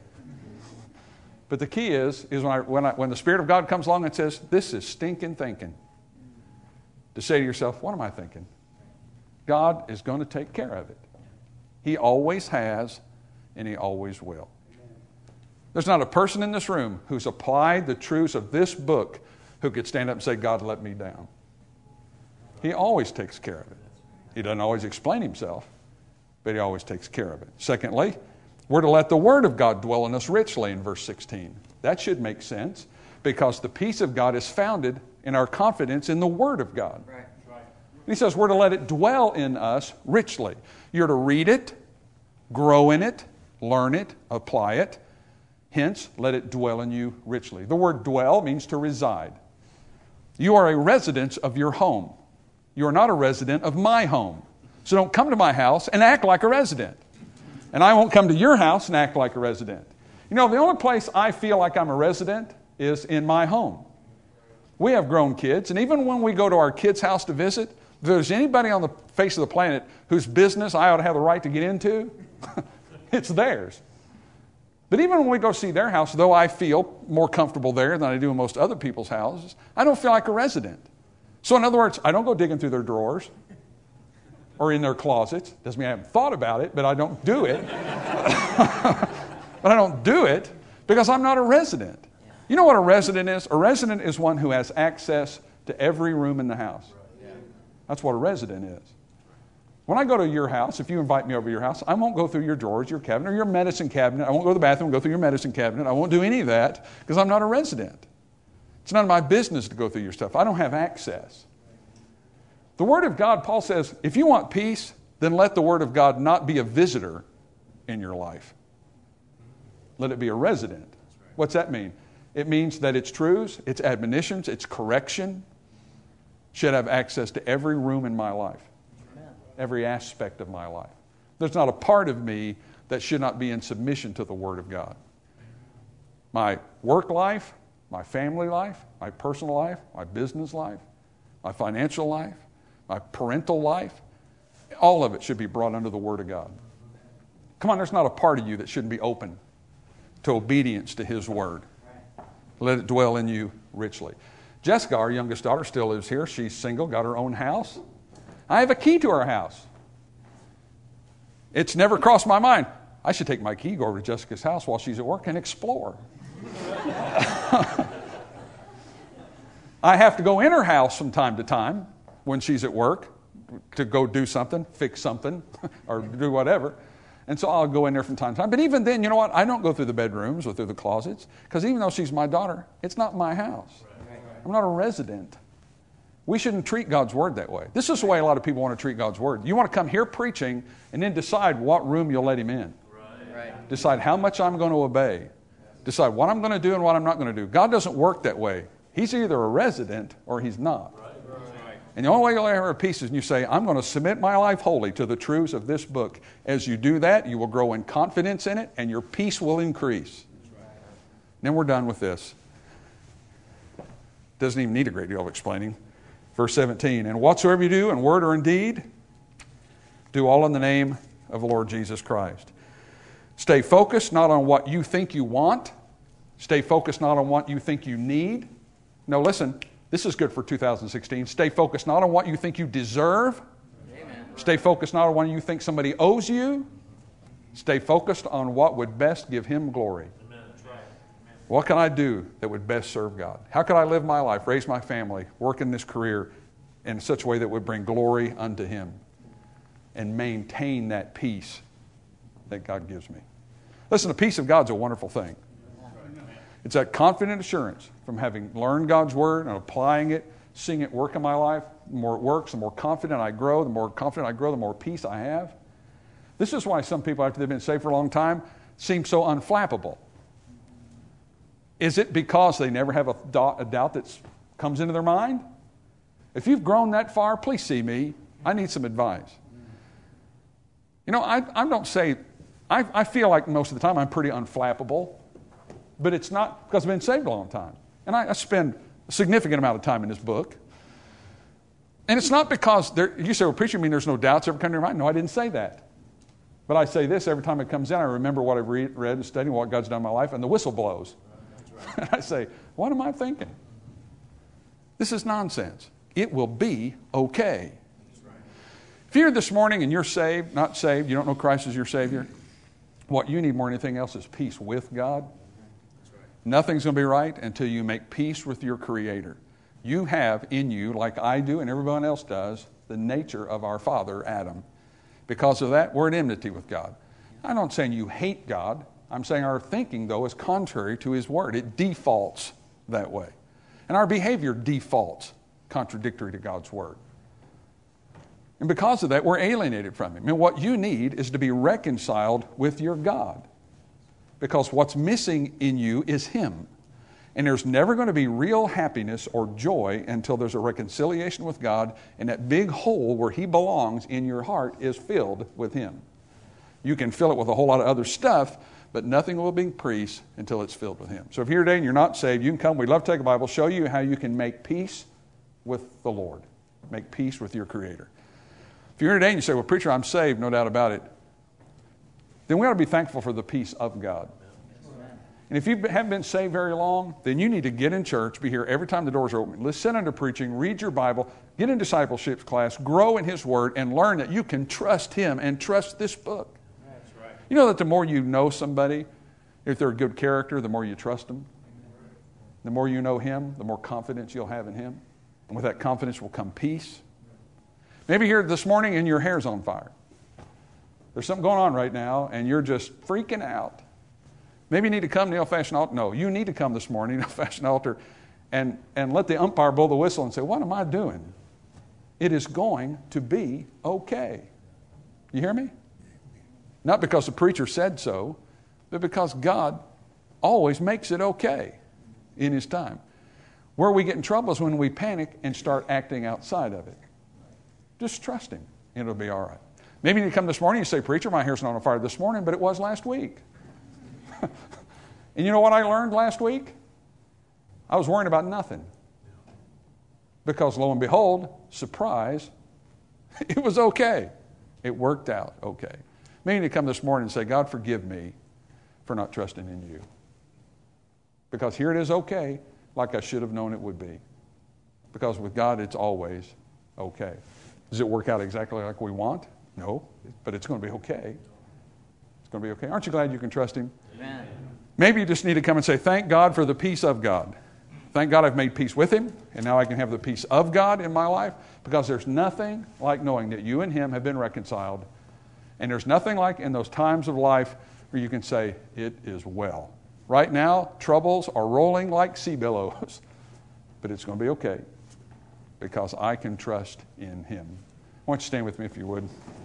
But the key is when the Spirit of God comes along and says, this is stinking thinking, to say to yourself, what am I thinking? God is going to take care of it. He always has, and He always will. There's not a person in this room who's applied the truths of this book who could stand up and say, God let me down. He always takes care of it. He doesn't always explain Himself, but He always takes care of it. Secondly, we're to let the Word of God dwell in us richly in verse 16. That should make sense because the peace of God is founded in our confidence in the Word of God. Right. He says we're to let it dwell in us richly. You're to read it, grow in it, learn it, apply it. Hence, let it dwell in you richly. The word dwell means to reside. You are a resident of your home. You are not a resident of my home. So don't come to my house and act like a resident. And I won't come to your house and act like a resident. You know, the only place I feel like I'm a resident is in my home. We have grown kids, and even when we go to our kids' house to visit, if there's anybody on the face of the planet whose business I ought to have the right to get into, it's theirs. But even when we go see their house, though I feel more comfortable there than I do in most other people's houses, I don't feel like a resident. So in other words, I don't go digging through their drawers or in their closets. Doesn't mean I haven't thought about it, but I don't do it. But I don't do it because I'm not a resident. You know what a resident is? A resident is one who has access to every room in the house. That's what a resident is. When I go to your house, if you invite me over to your house, I won't go through your drawers, your cabinet, or your medicine cabinet. I won't go to the bathroom and go through your medicine cabinet. I won't do any of that because I'm not a resident. It's none of my business to go through your stuff. I don't have access. The Word of God, Paul says, if you want peace, then let the Word of God not be a visitor in your life. Let it be a resident. What's that mean? It means that its truths, its admonitions, its correction should have access to every room in my life. Every aspect of my life. There's not a part of me that should not be in submission to the Word of God. My work life, my family life, my personal life, my business life, my financial life, my parental life, all of it should be brought under the Word of God. Come on, there's not a part of you that shouldn't be open to obedience to His Word. Let it dwell in you richly. Jessica, our youngest daughter, still lives here. She's single, got her own house. I have a key to our house. It's never crossed my mind, I should take my key, go over to Jessica's house while she's at work and explore. I have to go in her house from time to time when she's at work to go do something, fix something, or do whatever. And so I'll go in there from time to time. But even then, you know what? I don't go through the bedrooms or through the closets because even though she's my daughter, it's not my house. I'm not a resident. We shouldn't treat God's Word that way. This is the way a lot of people want to treat God's Word. You want to come here preaching and then decide what room you'll let Him in. Right. Decide how much I'm going to obey. Decide what I'm going to do and what I'm not going to do. God doesn't work that way. He's either a resident or He's not. Right. And the only way you'll ever have peace is when you say, I'm going to submit my life wholly to the truths of this book. As you do that, you will grow in confidence in it and your peace will increase. Right. Then we're done with this. Doesn't even need a great deal of explaining. Verse 17, and whatsoever you do in word or in deed, do all in the name of the Lord Jesus Christ. Stay focused not on what you think you want. Stay focused not on what you think you need. No, listen, this is good for 2016. Stay focused not on what you think you deserve. Amen. Stay focused not on what you think somebody owes you. Stay focused on what would best give Him glory. Amen. That's right. Amen. What can I do that would best serve God? How could I live my life, raise my family, work in this career in such a way that would bring glory unto Him and maintain that peace that God gives me? Listen, the peace of God's a wonderful thing. It's that confident assurance from having learned God's Word and applying it, seeing it work in my life. The more it works, the more confident I grow. The more confident I grow, the more peace I have. This is why some people, after they've been saved for a long time, seem so unflappable. Is it because they never have a doubt that comes into their mind? If you've grown that far, please see me. I need some advice. I don't say, I feel like most of the time I'm pretty unflappable, but it's not because I've been saved a long time. And I spend a significant amount of time in this book. And it's not because, you say, well, preacher, you mean there's no doubts ever come to your mind? No, I didn't say that. But I say this every time it comes in. I remember what I've read and studied, what God's done in my life, and the whistle blows. Right. And I say, what am I thinking? This is nonsense. It will be okay. Right. If you're here this morning and you're saved, not saved, you don't know Christ as your Savior, what you need more than anything else is peace with God. Right. Nothing's going to be right until you make peace with your Creator. You have in you, like I do and everyone else does, the nature of our father, Adam. Because of that, we're at enmity with God. I'm not saying you hate God. I'm saying our thinking, though, is contrary to His Word. It defaults that way. And our behavior defaults contradictory to God's Word. And because of that, we're alienated from Him. And what you need is to be reconciled with your God. Because what's missing in you is Him. And there's never going to be real happiness or joy until there's a reconciliation with God, and that big hole where He belongs in your heart is filled with Him. You can fill it with a whole lot of other stuff, but nothing will be peace until it's filled with Him. So if you're here today and you're not saved, you can come. We'd love to take a Bible, show you how you can make peace with the Lord. Make peace with your Creator. If you're here today and you say, well, preacher, I'm saved, no doubt about it, then we ought to be thankful for the peace of God. And if you haven't been saved very long, then you need to get in church, be here every time the doors are open. Listen under preaching, read your Bible, get in discipleship class, grow in His Word, and learn that you can trust Him and trust this book. That's right. You know that the more you know somebody, if they're a good character, the more you trust them. The more you know Him, the more confidence you'll have in Him. And with that confidence will come peace. Maybe here this morning and your hair's on fire. There's something going on right now, and you're just freaking out. Maybe you need to come to the old-fashioned altar. No, you need to come this morning to the old-fashioned altar and let the umpire blow the whistle and say, what am I doing? It is going to be okay. You hear me? Not because the preacher said so, but because God always makes it okay in His time. Where we get in trouble is when we panic and start acting outside of it. Just trust Him. It'll be all right. Maybe you need to come this morning and say, preacher, my hair's not on fire this morning, but it was last week. And you know what I learned last week? I was worrying about nothing. Because lo and behold, surprise, it was okay. It worked out okay. Maybe you need to come this morning and say, God, forgive me for not trusting in You. Because here it is okay, like I should have known it would be. Because with God, it's always okay. Does it work out exactly like we want? No, but it's going to be okay. It's going to be okay. Aren't you glad you can trust Him? Amen. Maybe you just need to come and say, thank God for the peace of God. Thank God I've made peace with Him, and now I can have the peace of God in my life, because there's nothing like knowing that you and Him have been reconciled, and there's nothing like in those times of life where you can say, it is well. Right now, troubles are rolling like sea billows, but it's going to be okay, because I can trust in Him. I want you to stand with me if you would.